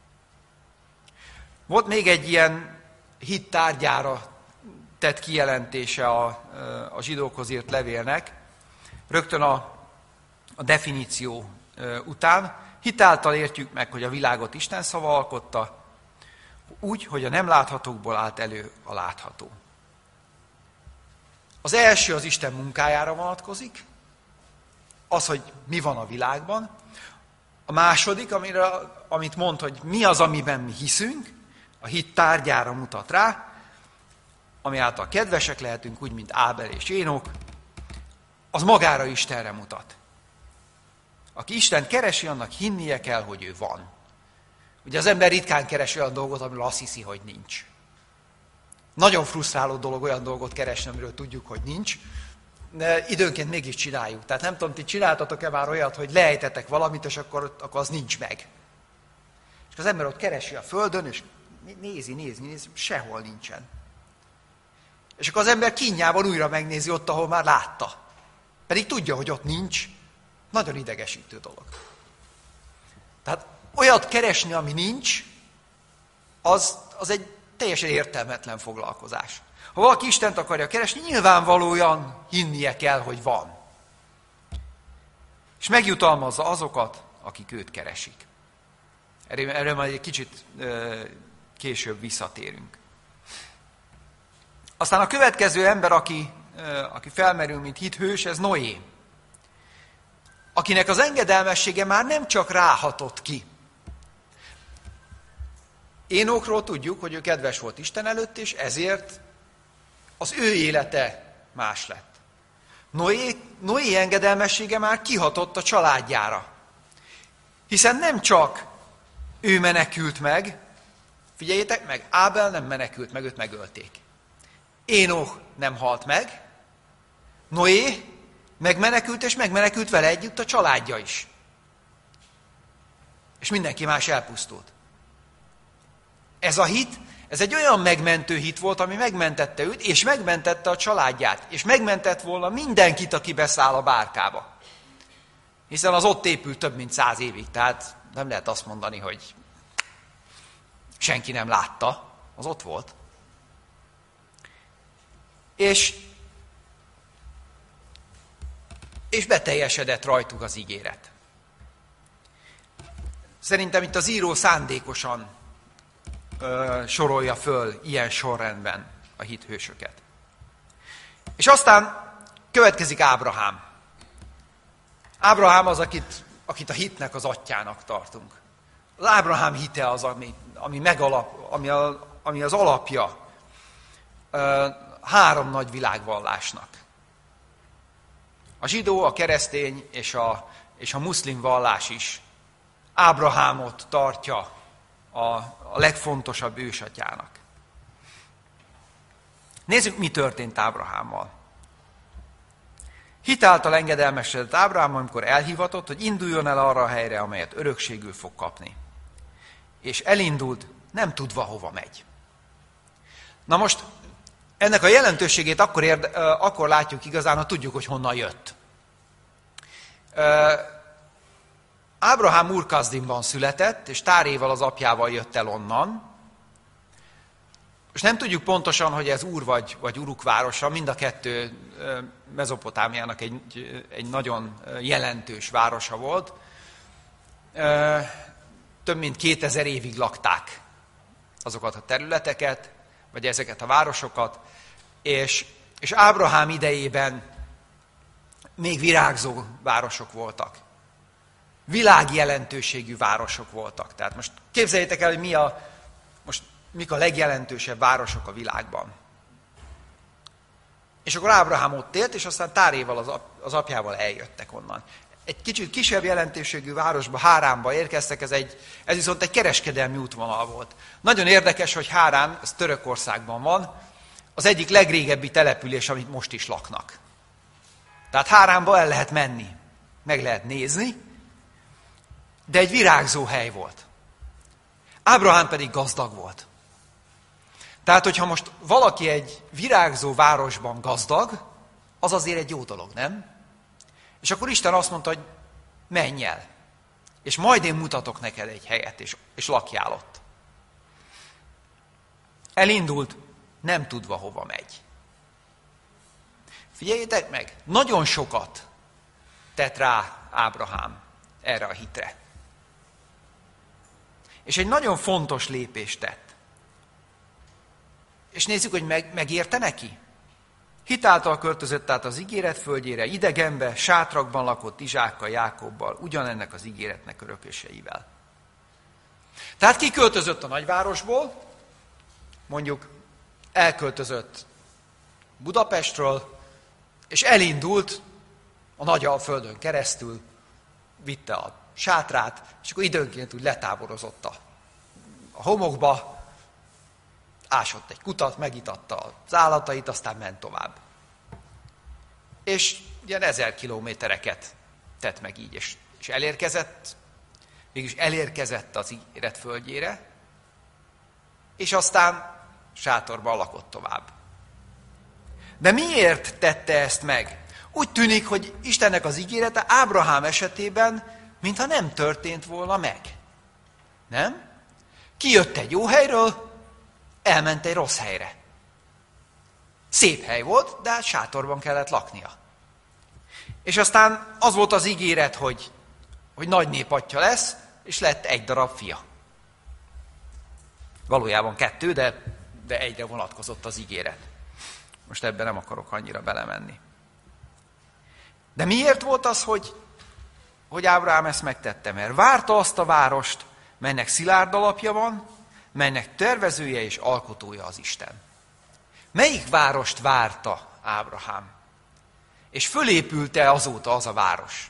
B: Volt még egy ilyen hit tárgyára tett kijelentése a, a zsidókhoz írt levélnek. Rögtön a a definíció után. Hitáltal értjük meg, hogy a világot Isten szava alkotta, úgy, hogy a nem láthatókból állt elő a látható. Az első az Isten munkájára vonatkozik, az, hogy mi van a világban. A második, amire, amit mond, hogy mi az, amiben mi hiszünk, a hit tárgyára mutat rá, ami által kedvesek lehetünk, úgy, mint Ábel és Énok, az magára Istenre mutat. Aki Istent keresi, annak hinnie kell, hogy ő van. Ugye az ember ritkán keres olyan dolgot, amiről azt hiszi, hogy nincs. Nagyon frusztráló dolog olyan dolgot keresni, amiről tudjuk, hogy nincs, de időnként mégis csináljuk. Tehát nem tudom, ti csináltatok-e már olyat, hogy lejtetek valamit, és akkor, akkor az nincs meg. És az ember ott keresi a földön, és nézi, nézi, nézi, sehol nincsen. És akkor az ember kínjában újra megnézi ott, ahol már látta. Pedig tudja, hogy ott nincs. Nagyon idegesítő dolog. Tehát olyat keresni, ami nincs, az, az egy teljesen értelmetlen foglalkozás. Ha valaki Istent akarja keresni, nyilvánvalóan hinnie kell, hogy van. És megjutalmazza azokat, akik őt keresik. Erről, erről majd egy kicsit ö, később visszatérünk. Aztán a következő ember, aki, ö, aki felmerül, mint hithős, ez Noé. Akinek az engedelmessége már nem csak ráhatott ki. Énokról tudjuk, hogy ő kedves volt Isten előtt, és ezért az ő élete más lett. Noé, Noé engedelmessége már kihatott a családjára. Hiszen nem csak ő menekült meg, figyeljétek meg, Ábel nem menekült meg, őt megölték. Énok nem halt meg, Noé megmenekült, és megmenekült vele együtt a családja is. És mindenki más elpusztult. Ez a hit, ez egy olyan megmentő hit volt, ami megmentette őt, és megmentette a családját, és megmentett volna mindenkit, aki beszáll a bárkába. Hiszen az ott épült több mint száz évig, tehát nem lehet azt mondani, hogy senki nem látta, az ott volt. És, és beteljesedett rajtuk az ígéret. Szerintem itt az író szándékosan ö, sorolja föl ilyen sorrendben a hithősöket. És aztán következik Ábrahám. Ábrahám az, akit, akit a hitnek az atyjának tartunk. Az Ábrahám hite az, ami, ami, megalap, ami, a, ami az alapja ö, három nagy világvallásnak. A zsidó, a keresztény és a, és a muszlim vallás is Ábrahámot tartja a, a legfontosabb ősatyának. Nézzük, mi történt Ábrahámmal. Hitáltal engedelmesedett Ábrahám, amikor elhivatott, hogy induljon el arra a helyre, amelyet örökségül fog kapni. És elindult, nem tudva, hova megy. Na most, ennek a jelentőségét akkor, érde, akkor látjuk igazán, ha tudjuk, hogy honnan jött. Ábrahám Úr-Kasdimban született, és Táréval az apjával jött el onnan. És nem tudjuk pontosan, hogy ez Úr vagy, vagy Uruk városa, mind a kettő Mezopotámiának egy, egy nagyon jelentős városa volt. Több mint kétezer évig lakták azokat a területeket, vagy ezeket a városokat, és, és Ábrahám idejében még virágzó városok voltak. Világjelentőségű városok voltak. Tehát most képzeljétek el, hogy mi a, most mik a legjelentősebb városok a világban. És akkor Ábrahám ott élt, és aztán Táréval az, ap, az apjával eljöttek onnan. Egy kicsit kisebb jelentőségű városba, Háránba érkeztek, ez, egy, ez viszont egy kereskedelmi útvonal volt. Nagyon érdekes, hogy Hárán, ez Törökországban van, az egyik legrégebbi település, amit most is laknak. Tehát Háránba el lehet menni, meg lehet nézni, de egy virágzó hely volt. Ábrahám pedig gazdag volt. Tehát, hogyha most valaki egy virágzó városban gazdag, az azért egy jó dolog, nem? És akkor Isten azt mondta, hogy menj el, és majd én mutatok neked egy helyet, és, és lakjál ott. Elindult, nem tudva, hova megy. Figyeljétek meg, nagyon sokat tett rá Ábrahám erre a hitre. És egy nagyon fontos lépést tett. És nézzük, hogy meg, megérte neki. Hitáltal költözött át az ígéret földjére, idegenbe, sátrakban lakott Izsákkal, Jákobbal, ugyanennek az ígéretnek örököseivel. Tehát kiköltözött a nagyvárosból, mondjuk elköltözött Budapestről, és elindult a Nagyalföldön keresztül, vitte a sátrát, és akkor időnként úgy letáborozott a, a homokba, ásott egy kutat, megitatta az állatait, aztán ment tovább. És ilyen ezer kilométereket tett meg így, és, és elérkezett, mégis elérkezett az ígéret földjére, és aztán sátorban lakott tovább. De miért tette ezt meg? Úgy tűnik, hogy Istennek az ígérete Ábrahám esetében, mintha nem történt volna meg. Nem? Kijött egy jó helyről, elment egy rossz helyre. Szép hely volt, de hát sátorban kellett laknia. És aztán az volt az ígéret, hogy, hogy nagy népatya lesz, és lett egy darab fia. Valójában kettő, de, de egyre vonatkozott az ígéret. Most ebben nem akarok annyira belemenni. De miért volt az, hogy, hogy Ábrahám ezt megtette? Mert várta azt a várost, melynek szilárd alapja van, melynek tervezője és alkotója az Isten. Melyik várost várta Ábrahám? És fölépült-e azóta az a város?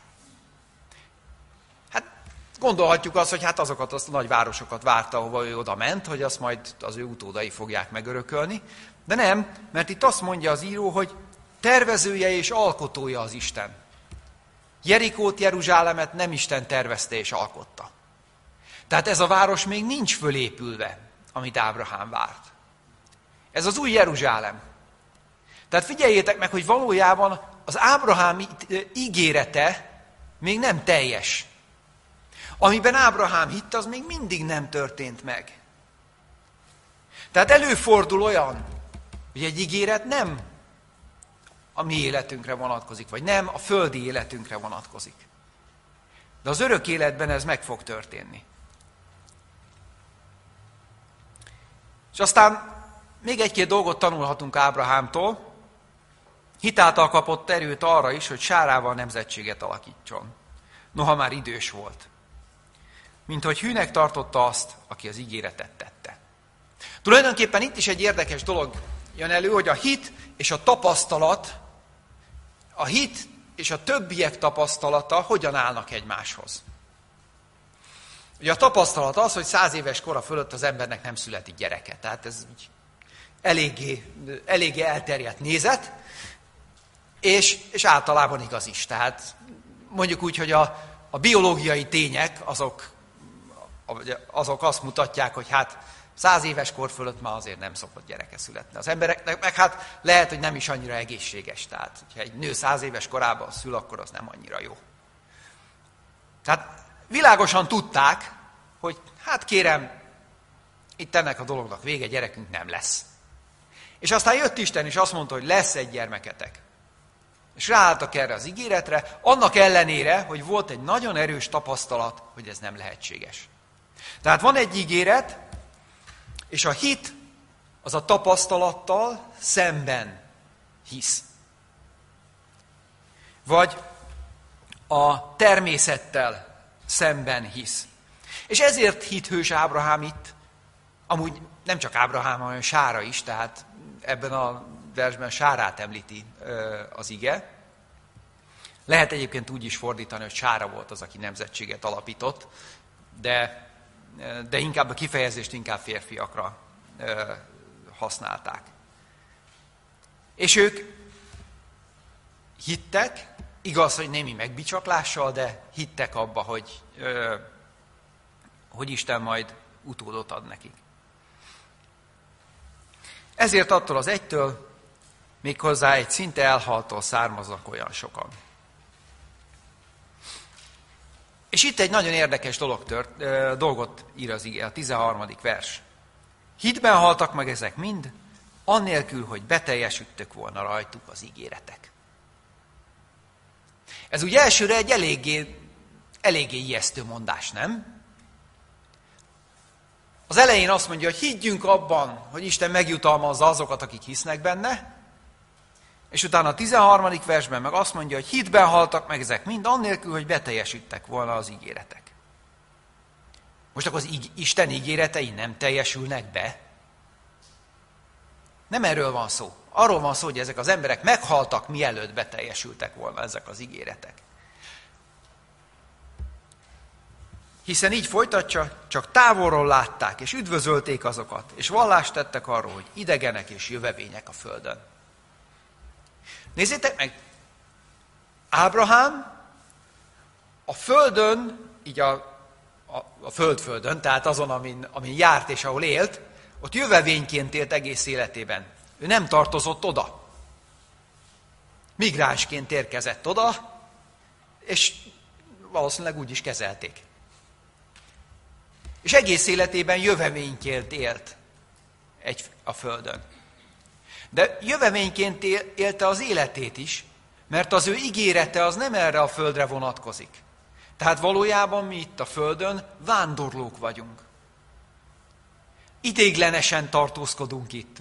B: Hát gondolhatjuk azt, hogy hát azokat azt a nagy városokat várta, ahova ő oda ment, hogy azt majd az ő utódai fogják megörökölni. De nem, mert itt azt mondja az író, hogy tervezője és alkotója az Isten. Jerikót, Jeruzsálemet nem Isten tervezte és alkotta. Tehát ez a város még nincs fölépülve, amit Ábrahám várt. Ez az új Jeruzsálem. Tehát figyeljétek meg, hogy valójában az Ábrahám ígérete még nem teljes. Amiben Ábrahám hitt, az még mindig nem történt meg. Tehát előfordul olyan, hogy egy ígéret nem a mi életünkre vonatkozik, vagy nem a földi életünkre vonatkozik. De az örök életben ez meg fog történni. És aztán még egy-két dolgot tanulhatunk Ábrahámtól. Hitáltal kapott erőt arra is, hogy Sárával nemzetséget alakítson. Noha már idős volt. Mint hogy hűnek tartotta azt, aki az ígéretet tette. Tulajdonképpen itt is egy érdekes dolog jön elő, hogy a hit és a tapasztalat, a hit és a többiek tapasztalata hogyan állnak egymáshoz. Ugye a tapasztalat az, hogy száz éves kora fölött az embernek nem születik gyereke. Tehát ez így eléggé, eléggé elterjedt nézet, és, és általában igaz is. Tehát mondjuk úgy, hogy a, a biológiai tények azok, azok azt mutatják, hogy hát száz éves kor fölött már azért nem szokott gyereke születni. Az embereknek meg hát lehet, hogy nem is annyira egészséges. Tehát, hogyha egy nő száz éves korában szül, akkor az nem annyira jó. Tehát világosan tudták, hogy hát kérem, itt ennek a dolognak vége, gyerekünk nem lesz. És aztán jött Isten, és azt mondta, hogy lesz egy gyermeketek. És ráálltak erre az ígéretre, annak ellenére, hogy volt egy nagyon erős tapasztalat, hogy ez nem lehetséges. Tehát van egy ígéret, és a hit az a tapasztalattal szemben hisz. Vagy a természettel szemben hisz. És ezért hithős Ábrahám itt, amúgy nem csak Ábrahám, hanem Sára is, tehát ebben a versben Sárát említi az ige. Lehet egyébként úgy is fordítani, hogy Sára volt az, aki nemzetséget alapított, de, de inkább a kifejezést inkább férfiakra használták. És ők hittek, igaz, hogy némi megbicsaklással, de hittek abba, hogy, hogy Isten majd utódot ad nekik. Ezért attól az egytől méghozzá egy szinte elhaltól származnak olyan sokan. És itt egy nagyon érdekes dolog tört, dolgot ír az ige, a tizenharmadik vers. Hitben haltak meg ezek mind, annélkül, hogy beteljesültök volna rajtuk az ígéretek. Ez úgy elsőre egy eléggé, eléggé ijesztő mondás, nem? Az elején azt mondja, hogy higgyünk abban, hogy Isten megjutalmazza azokat, akik hisznek benne, és utána a tizenharmadik versben meg azt mondja, hogy hitben haltak meg ezek mind, annélkül, hogy beteljesítettek volna az ígéretek. Most akkor az íg- Isten ígéretei nem teljesülnek be? Nem erről van szó. Arról van szó, hogy ezek az emberek meghaltak, mielőtt beteljesültek volna ezek az ígéretek. Hiszen így folytatja, csak távolról látták, és üdvözölték azokat, és vallást tettek arról, hogy idegenek és jövevények a földön. Nézzétek meg, Ábrahám a földön, így a, a, a földföldön, tehát azon, amin, amin járt és ahol élt, ott jövevényként élt egész életében. Ő nem tartozott oda. Migránsként érkezett oda, és valószínűleg úgy is kezelték. És egész életében jövevényként élt egy, a földön. De jövevényként élte az életét is, mert az ő ígérete az nem erre a földre vonatkozik. Tehát valójában mi itt a földön vándorlók vagyunk. Idéglenesen tartózkodunk itt.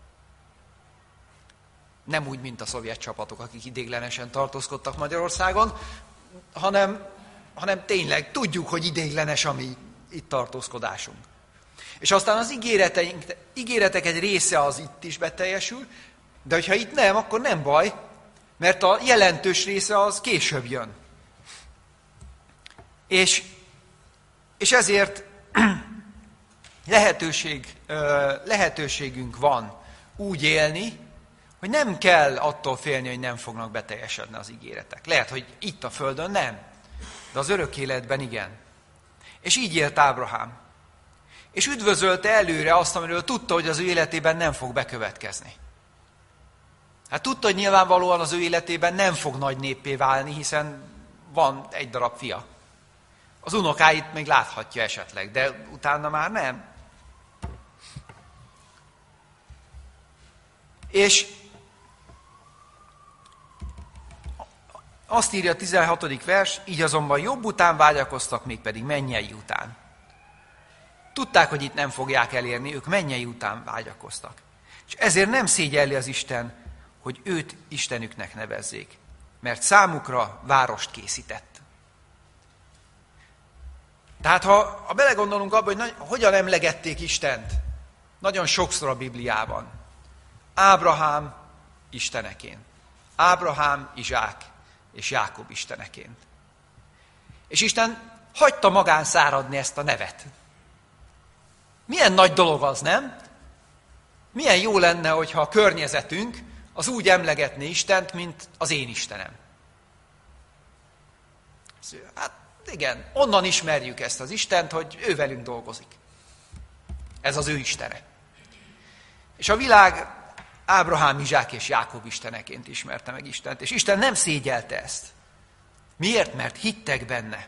B: Nem úgy, mint a szovjet csapatok, akik idéglenesen tartózkodtak Magyarországon, hanem, hanem tényleg tudjuk, hogy idéglenes a mi itt tartózkodásunk. És aztán az ígéreteink, ígéretek egy része az itt is beteljesül, de hogyha itt nem, akkor nem baj, mert a jelentős része az később jön. És, és ezért lehetőség, lehetőségünk van úgy élni, hogy nem kell attól félni, hogy nem fognak beteljesedni az ígéretek. Lehet, hogy itt a földön nem, de az örök életben igen. És így élt Ábrahám. És üdvözölte előre azt, amiről tudta, hogy az ő életében nem fog bekövetkezni. Hát tudta, hogy nyilvánvalóan az ő életében nem fog nagy néppé válni, hiszen van egy darab fia. Az unokáit még láthatja esetleg, de utána már nem. És azt írja a tizenhatodik vers, így azonban jobb után vágyakoztak, mégpedig mennyei után. Tudták, hogy itt nem fogják elérni, ők mennyei után vágyakoztak. És ezért nem szégyelli az Isten, hogy őt Istenüknek nevezzék, mert számukra várost készített. Tehát ha, ha belegondolunk abba, hogy na, hogyan emlegették Istent, nagyon sokszor a Bibliában. Ábrahám isteneként. Ábrahám, Izsák és Jákob isteneként. És Isten hagyta magán száradni ezt a nevet. Milyen nagy dolog az, nem? Milyen jó lenne, hogyha a környezetünk az úgy emlegetné Istent, mint az én Istenem. Hát igen, onnan ismerjük ezt az Istent, hogy ő velünk dolgozik. Ez az ő Istene. És a világ Ábrahám, Izsák és Jákob isteneként ismerte meg Istent, és Isten nem szégyelte ezt. Miért? Mert hittek benne.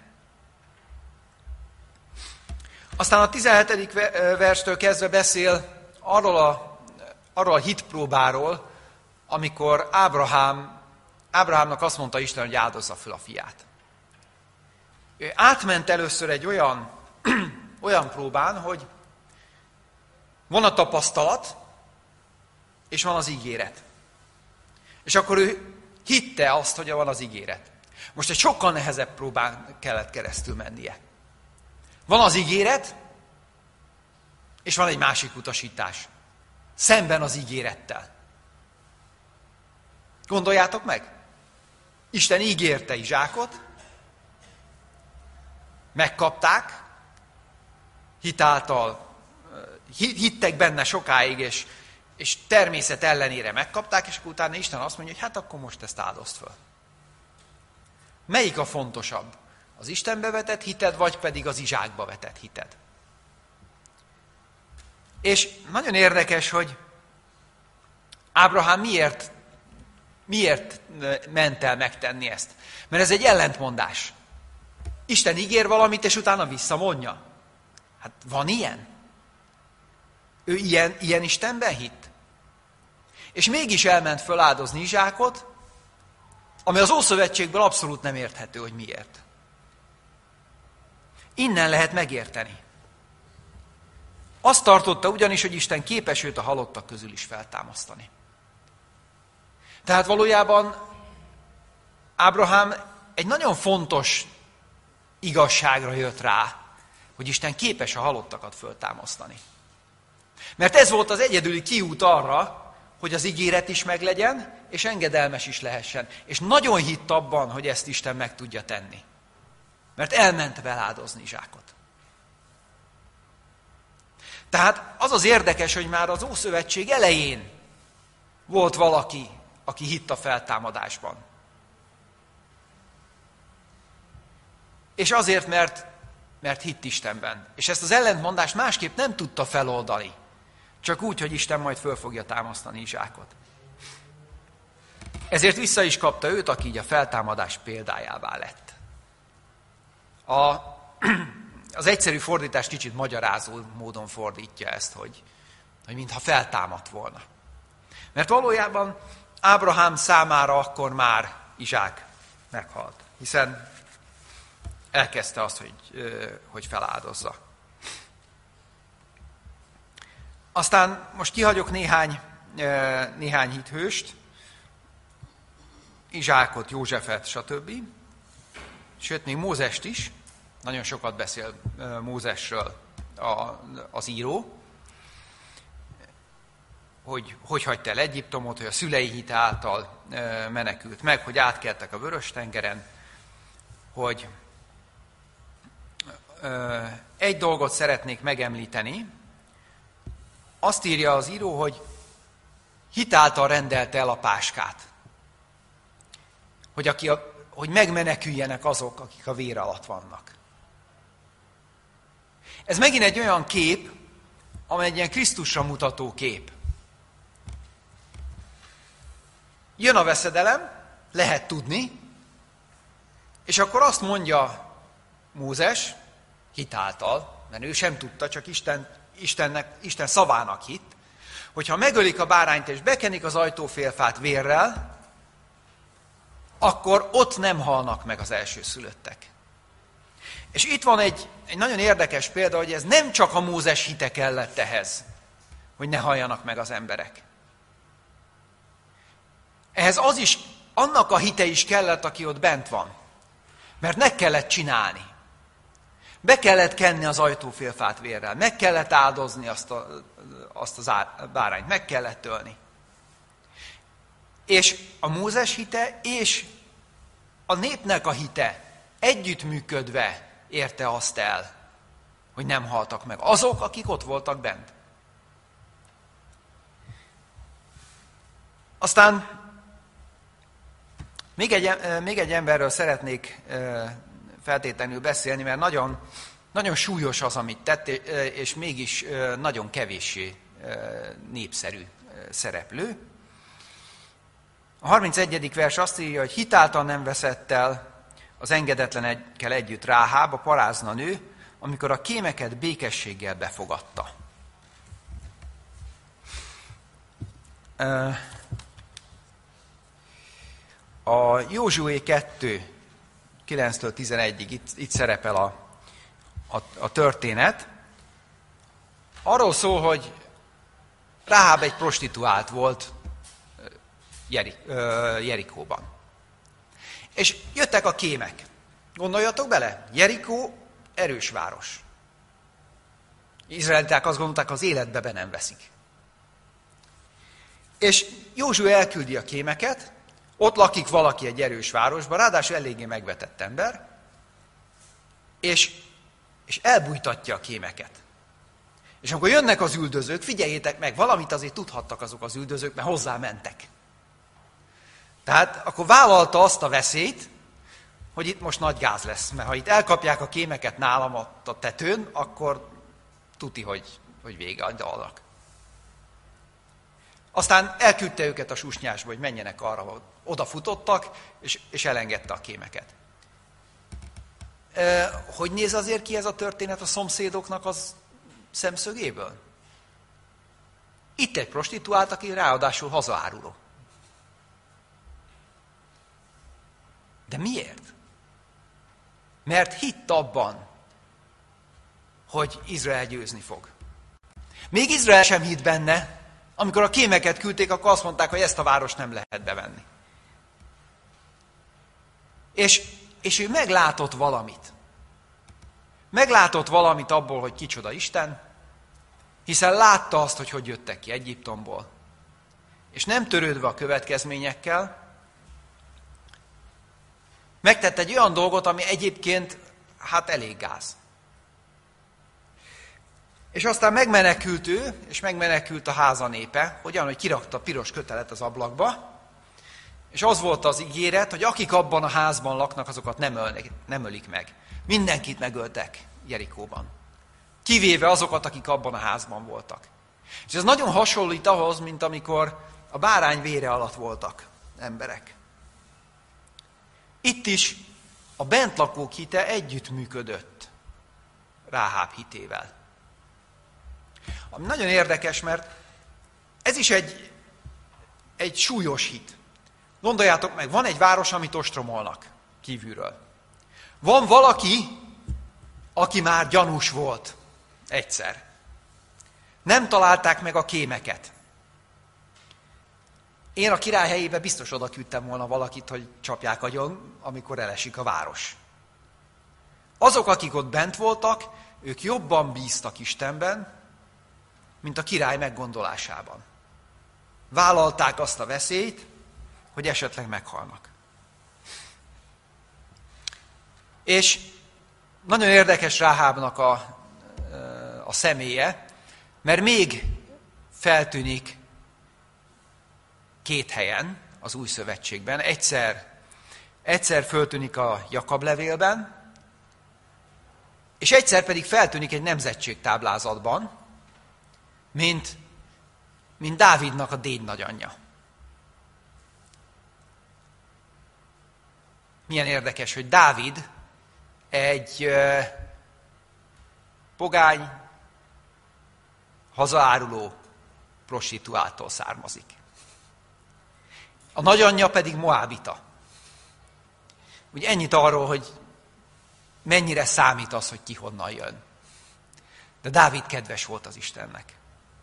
B: Aztán a tizenhetedik verstől kezdve beszél arról a, arról a hitpróbáról, amikor Ábrahám, Ábrahámnak azt mondta Isten, hogy áldozza fel a fiát. Ő átment először egy olyan, olyan próbán, hogy van a tapasztalat, és van az ígéret. És akkor ő hitte azt, hogy van az ígéret. Most egy sokkal nehezebb próbán kellett keresztül mennie. Van az ígéret, és van egy másik utasítás. Szemben az ígérettel. Gondoljátok meg? Isten ígérte Izsákot, megkapták, hitáltal, hittek benne sokáig, és, és természet ellenére megkapták, és akkor utána Isten azt mondja, hogy hát akkor most ezt áldozd föl. Melyik a fontosabb? Az Istenbe vetett hited, vagy pedig az Izsákba vetett hited? És nagyon érdekes, hogy Ábrahám miért, miért ment el megtenni ezt? Mert ez egy ellentmondás. Isten ígér valamit, és utána visszamondja. Hát van ilyen? Ő ilyen, ilyen Istenben hitt? És mégis elment föláldozni Izsákot, ami az Ószövetségből abszolút nem érthető, hogy miért. Innen lehet megérteni. Azt tartotta ugyanis, hogy Isten képes őt a halottak közül is feltámasztani. Tehát valójában Ábrahám egy nagyon fontos igazságra jött rá, hogy Isten képes a halottakat föltámasztani. Mert ez volt az egyedüli kiút arra, hogy az ígéret is meglegyen, és engedelmes is lehessen. És nagyon hitt abban, hogy ezt Isten meg tudja tenni. Mert elment feláldozni Izsákot. Tehát az az érdekes, hogy már az Ószövetség elején volt valaki, aki hitt a feltámadásban. És azért, mert, mert hitt Istenben. És ezt az ellentmondást másképp nem tudta feloldani. Csak úgy, hogy Isten majd föl fogja támasztani Izsákot. Ezért vissza is kapta őt, aki így a feltámadás példájává lett. A, az egyszerű fordítás kicsit magyarázó módon fordítja ezt, hogy, hogy mintha feltámadt volna. Mert valójában Ábrahám számára akkor már Izsák meghalt. Hiszen elkezdte azt, hogy, hogy feláldozza. Aztán most kihagyok néhány, néhány hithőst, Izsákot, Józsefet, stb. Sőt, még Mózest is. Nagyon sokat beszél Mózesről az író. Hogy hogy hagyta el Egyiptomot, hogy a szülei hite által menekült meg, hogy átkeltek a Vörös-tengeren, hogy egy dolgot szeretnék megemlíteni. Azt írja az író, hogy hitáltal rendelte el a páskát. Hogy, aki a, hogy megmeneküljenek azok, akik a vér alatt vannak. Ez megint egy olyan kép, amely egy ilyen Krisztusra mutató kép. Jön a veszedelem, lehet tudni, és akkor azt mondja Mózes, hitáltal, mert ő sem tudta, csak Isten, Istennek, Isten szavának hitt, hogyha megölik a bárányt és bekenik az ajtófélfát vérrel, akkor ott nem halnak meg az elsőszülöttek. És itt van egy, egy nagyon érdekes példa, hogy ez nem csak a Mózes hite kellett ehhez, hogy ne halljanak meg az emberek. Ehhez az is, annak a hite is kellett, aki ott bent van. Mert meg kellett csinálni. Be kellett kenni az ajtófélfát vérrel, meg kellett áldozni azt, a, azt az bárányt, meg kellett ölni. És a Mózes hite és a népnek a hite együttműködve érte azt el, hogy nem haltak meg. Azok, akik ott voltak bent. Aztán még egy, még egy emberről szeretnék feltétlenül beszélni, mert nagyon, nagyon súlyos az, amit tett, és mégis nagyon kevéssé népszerű szereplő. A harmincegyedik vers azt írja, hogy hitáltal nem veszett el az engedetlenekkel együtt Ráháb, a parázna nő, amikor a kémeket békességgel befogadta. A Józsué kettő, kilenctől tizenegyig itt, itt szerepel a, a, a történet. Arról szól, hogy Ráháb egy prostituált volt Jerik, Jerikóban. És jöttek a kémek. Gondoljatok bele, Jerikó erős város. Izraeliták azt gondolták, az életbe be nem veszik. És Józsué elküldi a kémeket, ott lakik valaki egy erős városban, ráadásul eléggé megvetett ember, és, és elbújtatja a kémeket. És amikor jönnek az üldözők, figyeljétek meg, valamit azért tudhattak azok az üldözők, mert hozzá mentek. Tehát akkor vállalta azt a veszélyt, hogy itt most nagy gáz lesz, mert ha itt elkapják a kémeket nálam a tetőn, akkor tuti, hogy, hogy vége a dalnak. Aztán elküldte őket a susnyásba, hogy menjenek arra, hogy odafutottak, és, és elengedte a kémeket. E, hogy néz azért ki ez a történet a szomszédoknak az szemszögéből? Itt egy prostituált, aki ráadásul hazaáruló. De miért? Mert hitt abban, hogy Izrael győzni fog. Még Izrael sem hitt benne, amikor a kémeket küldték, akkor azt mondták, hogy ezt a várost nem lehet bevenni. És, és ő meglátott valamit. Meglátott valamit abból, hogy kicsoda Isten, hiszen látta azt, hogy hogy jöttek ki Egyiptomból. És nem törődve a következményekkel, megtett egy olyan dolgot, ami egyébként hát elég gáz. És aztán megmenekült ő, és megmenekült a háza népe, olyan, hogy kirakta a piros kötelet az ablakba, és az volt az ígéret, hogy akik abban a házban laknak, azokat nem, ölnek, nem ölik meg. Mindenkit megöltek Jerikóban. Kivéve azokat, akik abban a házban voltak. És ez nagyon hasonlít ahhoz, mint amikor a bárány vére alatt voltak emberek. Itt is a bentlakók hite együttműködött Ráháb hitével. Ami nagyon érdekes, mert ez is egy, egy súlyos hit. Gondoljátok meg, van egy város, amit ostromolnak kívülről. Van valaki, aki már gyanús volt egyszer. Nem találták meg a kémeket. Én a király helyébe biztos oda küldtem volna valakit, hogy csapják agyon, amikor elesik a város. Azok, akik ott bent voltak, ők jobban bíztak Istenben, mint a király meggondolásában. Vállalták azt a veszélyt, hogy esetleg meghalnak. És nagyon érdekes Ráhábnak a, a személye, mert még feltűnik két helyen az Új Szövetségben. Egyszer, egyszer föltűnik a Jakab levélben, és egyszer pedig feltűnik egy nemzetségtáblázatban, mint, mint Dávidnak a dédnagyanyja. Milyen érdekes, hogy Dávid egy ö, pogány, hazaáruló prostituáltól származik. A nagyanyja pedig moábita. Úgy ennyit arról, hogy mennyire számít az, hogy ki honnan jön. De Dávid kedves volt az Istennek.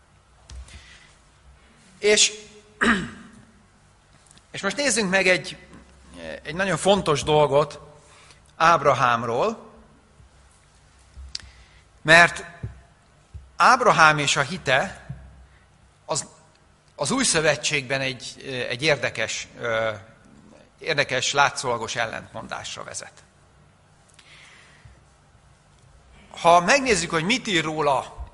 B: És, és most nézzünk meg egy, egy nagyon fontos dolgot Ábrahámról, mert Ábrahám és a hite az, az Új Szövetségben egy, egy érdekes, érdekes, látszólagos ellentmondásra vezet. Ha megnézzük, hogy mit ír róla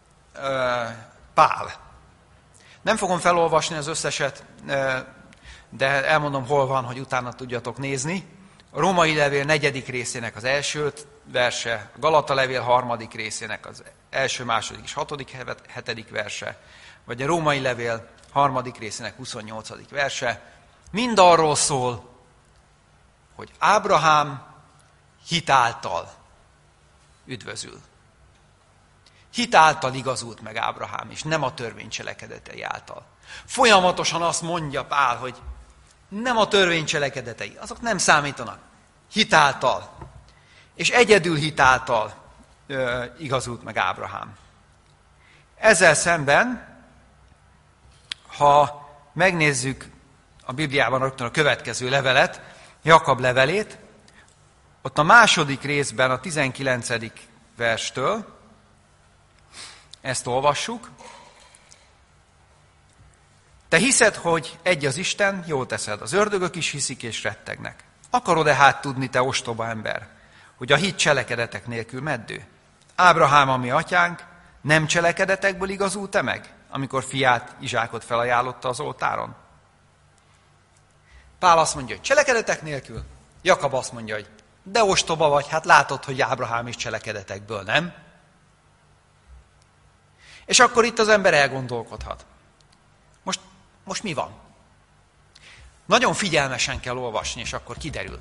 B: Pál, nem fogom felolvasni az összeset, de elmondom, hol van, hogy utána tudjatok nézni. A Római levél negyedik részének az első verse, a Galata levél harmadik részének az első, második és hatodik, hetedik verse, vagy a Római levél harmadik részének huszonnyolcadik verse, mind arról szól, hogy Ábrahám hitáltal üdvözül. Hitáltal igazult meg Ábrahám, és nem a törvény cselekedetei által. Folyamatosan azt mondja Pál, hogy nem a törvény cselekedetei, azok nem számítanak. Hitáltal. És egyedül hitáltal ö, igazult meg Ábrahám. Ezzel szemben, ha megnézzük a Bibliában rögtön a következő levelet, Jakab levelét, ott a második részben a tizenkilencedik verstől ezt olvassuk. Te hiszed, hogy egy az Isten, jól teszed, az ördögök is hiszik és rettegnek. Akarod-e hát tudni, te ostoba ember, hogy a hit cselekedetek nélkül meddő? Ábrahám, a mi atyánk, nem cselekedetekből igazult-e meg, amikor fiát, Izsákot felajánlotta az oltáron? Pál azt mondja, hogy cselekedetek nélkül. Jakab azt mondja, hogy de ostoba vagy, hát látod, hogy Ábrahám is cselekedetekből, nem? És akkor itt az ember elgondolkodhat. Most, most mi van? Nagyon figyelmesen kell olvasni, és akkor kiderül.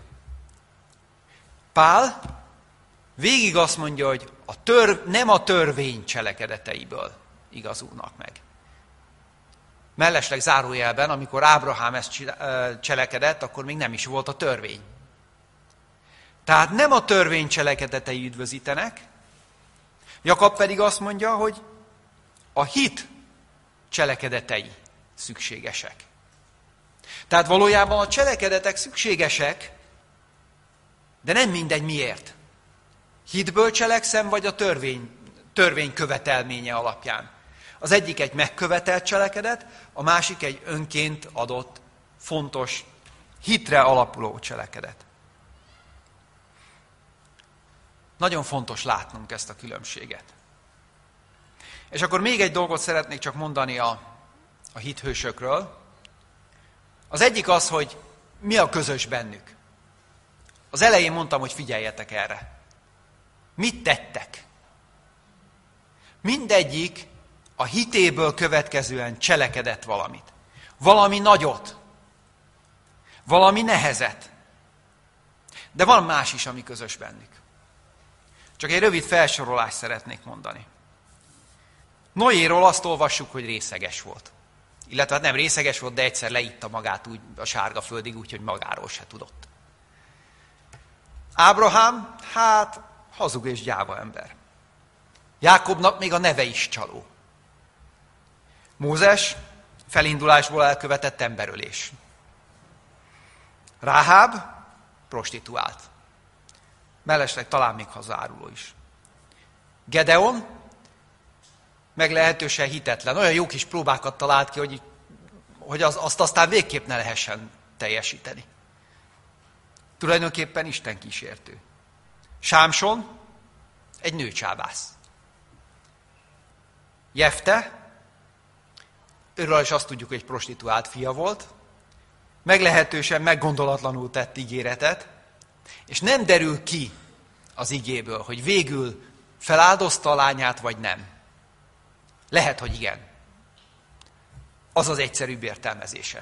B: Pál végig azt mondja, hogy a tör, nem a törvény cselekedeteiből igazulnak meg. Mellesleg zárójelben, amikor Ábrahám ezt cselekedett, akkor még nem is volt a törvény. Tehát nem a törvény cselekedetei üdvözítenek, Jakab pedig azt mondja, hogy a hit cselekedetei szükségesek. Tehát valójában a cselekedetek szükségesek, de nem mindegy miért. Hitből cselekszem, vagy a törvény, törvény követelménye alapján. Az egyik egy megkövetelt cselekedet, a másik egy önként adott, fontos, hitre alapuló cselekedet. Nagyon fontos látnunk ezt a különbséget. És akkor még egy dolgot szeretnék csak mondani a, a hithősökről. Az egyik az, hogy mi a közös bennük. Az elején mondtam, hogy figyeljetek erre. Mit tettek? Mindegyik a hitéből következően cselekedett valamit. Valami nagyot. Valami nehezet. De van más is, ami közös bennük. Csak egy rövid felsorolást szeretnék mondani. Noéról azt olvassuk, hogy részeges volt. Illetve hát nem részeges volt, de egyszer leitta magát úgy a sárga földig, úgyhogy magáról se tudott. Ábrahám, hát hazug és gyáva ember. Jákobnak még a neve is csaló. Mózes, felindulásból elkövetett emberölés. Ráháb, prostituált. Mellesleg talán még hazáruló is. Gedeon, meglehetősen hitetlen. Olyan jó kis próbákat talált ki, hogy, hogy az, azt aztán végképp ne lehessen teljesíteni. Tulajdonképpen Isten kísértő. Sámson, egy nőcsábász. Jefte, őről is azt tudjuk, hogy egy prostituált fia volt, meglehetősen meggondolatlanul tett ígéretet, és nem derül ki az igéből, hogy végül feláldozta a lányát, vagy nem. Lehet, hogy igen. Az az egyszerűbb értelmezése.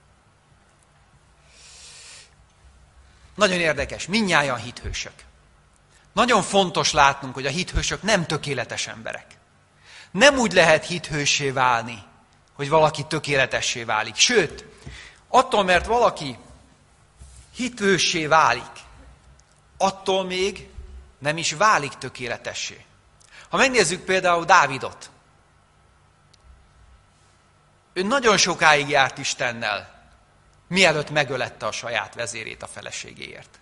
B: Nagyon érdekes, mindnyájan hithősök. Nagyon fontos látnunk, hogy a hithősök nem tökéletes emberek. Nem úgy lehet hithőssé válni, hogy valaki tökéletessé válik. Sőt, attól, mert valaki hithőssé válik, attól még nem is válik tökéletessé. Ha megnézzük például Dávidot, ő nagyon sokáig járt Istennel, mielőtt megölette a saját vezérét a feleségéért.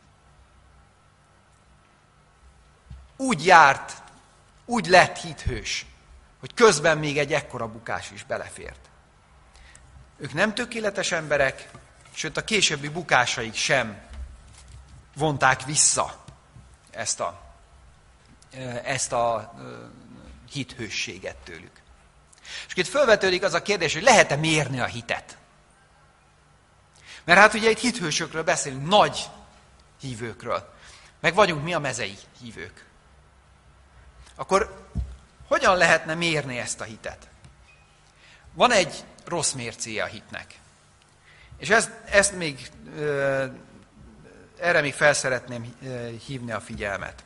B: Úgy járt, úgy lett hithős, hogy közben még egy ekkora bukás is belefért. Ők nem tökéletes emberek, sőt a későbbi bukásaik sem vonták vissza ezt a, ezt a hithősséget tőlük. És itt felvetődik az a kérdés, hogy lehet-e mérni a hitet? Mert hát ugye itt hithősökről beszélünk, nagy hívőkről. Meg vagyunk mi a mezei hívők. Akkor hogyan lehetne mérni ezt a hitet? Van egy rossz mércéje a hitnek. És ezt, ezt még, erre még fel szeretném hívni a figyelmet.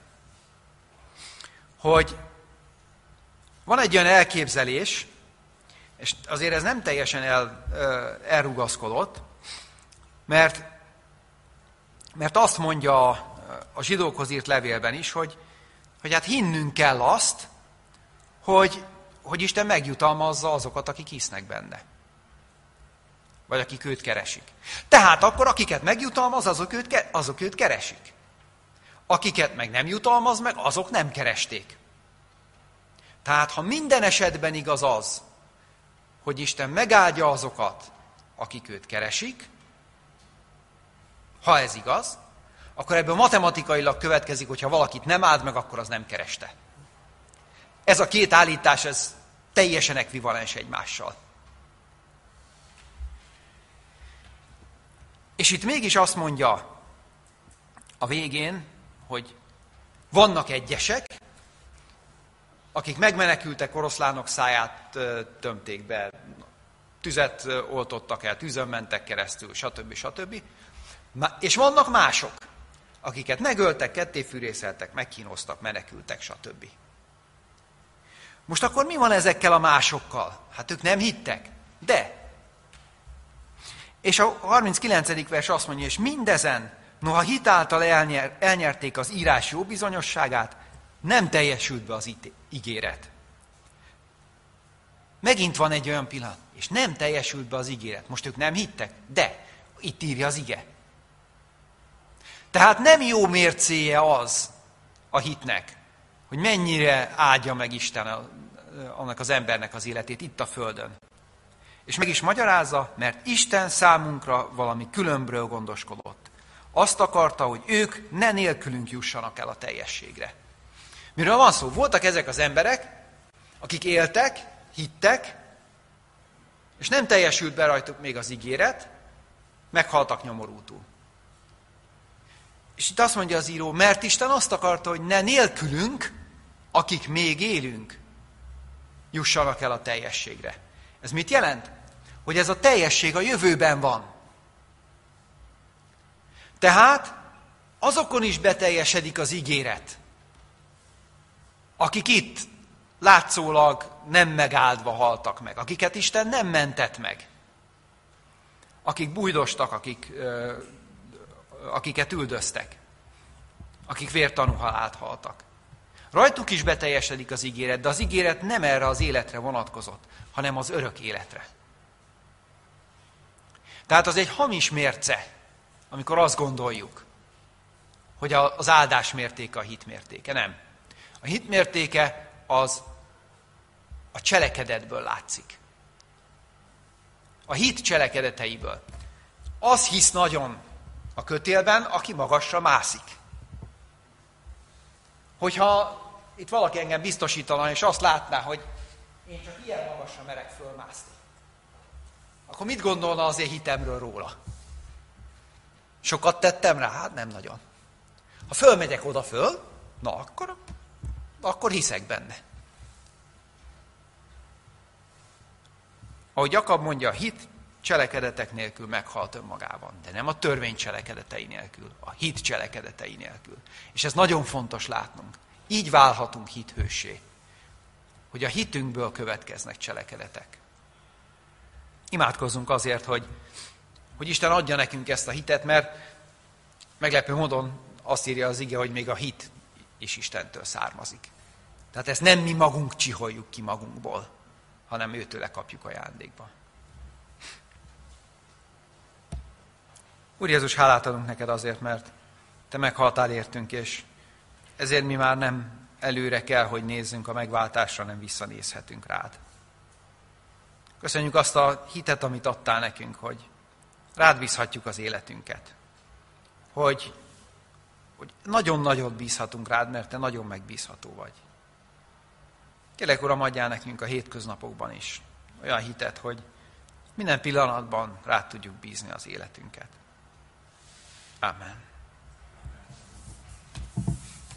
B: Hogy van egy olyan elképzelés, és azért ez nem teljesen el, elrugaszkodott, mert, mert azt mondja a, a zsidókhoz írt levélben is, hogy, hogy hát hinnünk kell azt, hogy, hogy Isten megjutalmazza azokat, akik hisznek benne. Vagy akik őt keresik. Tehát akkor akiket megjutalmaz, azok őt, azok őt keresik. Akiket meg nem jutalmaz meg, azok nem keresték. Tehát ha minden esetben igaz az, hogy Isten megáldja azokat, akik őt keresik, ha ez igaz, akkor ebből matematikailag következik, hogy ha valakit nem áld meg, akkor az nem kereste. Ez a két állítás, ez teljesen ekvivalens egymással. És itt mégis azt mondja a végén, hogy vannak egyesek, akik megmenekültek, oroszlánok száját tömték be, tüzet oltottak el, tűzön mentek keresztül, stb. stb. És vannak mások, akiket megöltek, kettéfűrészeltek, megkínoztak, menekültek, stb. Most akkor mi van ezekkel a másokkal? Hát ők nem hittek. De. És a harminckilencedik vers azt mondja, és mindezen Noha hit által elnyer, elnyerték az írás jó bizonyosságát, nem teljesült be az ígéret. Megint van egy olyan pillanat, és nem teljesült be az ígéret. Most ők nem hittek, de itt írja az ige. Tehát nem jó mércéje az a hitnek, hogy mennyire áldja meg Isten a, annak az embernek az életét itt a földön. És meg is magyarázza, mert Isten számunkra valami különbről gondoskodott. Azt akarta, hogy ők ne nélkülünk jussanak el a teljességre. Miről van szó? Voltak ezek az emberek, akik éltek, hittek, és nem teljesült be rajtuk még az ígéret, meghaltak nyomorútul. És itt azt mondja az író, mert Isten azt akarta, hogy ne nélkülünk, akik még élünk, jussanak el a teljességre. Ez mit jelent? Hogy ez a teljesség a jövőben van. Tehát azokon is beteljesedik az ígéret, akik itt látszólag nem megáldva haltak meg, akiket Isten nem mentett meg, akik bújdostak, akik, ö, akiket üldöztek, akik vértanú halált haltak. Rajtuk is beteljesedik az ígéret, de az ígéret nem erre az életre vonatkozott, hanem az örök életre. Tehát az egy hamis mérce, amikor azt gondoljuk, hogy az áldás mértéke a hit mértéke. Nem. A hit mértéke az a cselekedetből látszik. A hit cselekedeteiből. Az hisz nagyon a kötélben, aki magasra mászik. Hogyha itt valaki engem biztosítana, és azt látná, hogy én csak ilyen magasra merek fölmászni, akkor mit gondolna az én hitemről róla? Sokat tettem rá? Hát nem nagyon. Ha fölmegyek oda föl, na akkor, akkor hiszek benne. Ahogy Jakab mondja, a hit cselekedetek nélkül meghalt önmagában, de nem a törvény cselekedetei nélkül, a hit cselekedetei nélkül. És ez nagyon fontos látnunk. Így válhatunk hithőssé, hogy a hitünkből következnek cselekedetek. Imádkozzunk azért, hogy, hogy Isten adja nekünk ezt a hitet, mert meglepő módon azt írja az ige, hogy még a hit is Istentől származik. Tehát ezt nem mi magunk csiholjuk ki magunkból, hanem őtőle kapjuk ajándékba. Úr Jézus, hálát adunk neked azért, mert te meghaltál értünk, és ezért mi már nem előre kell, hogy nézzünk a megváltásra, nem visszanézhetünk rád. Köszönjük azt a hitet, amit adtál nekünk, hogy rád bízhatjuk az életünket. Hogy, hogy nagyon nagyot bízhatunk rád, mert te nagyon megbízható vagy. Kérlek, Uram, adjál nekünk a hétköznapokban is olyan hitet, hogy minden pillanatban rád tudjuk bízni az életünket. Amen.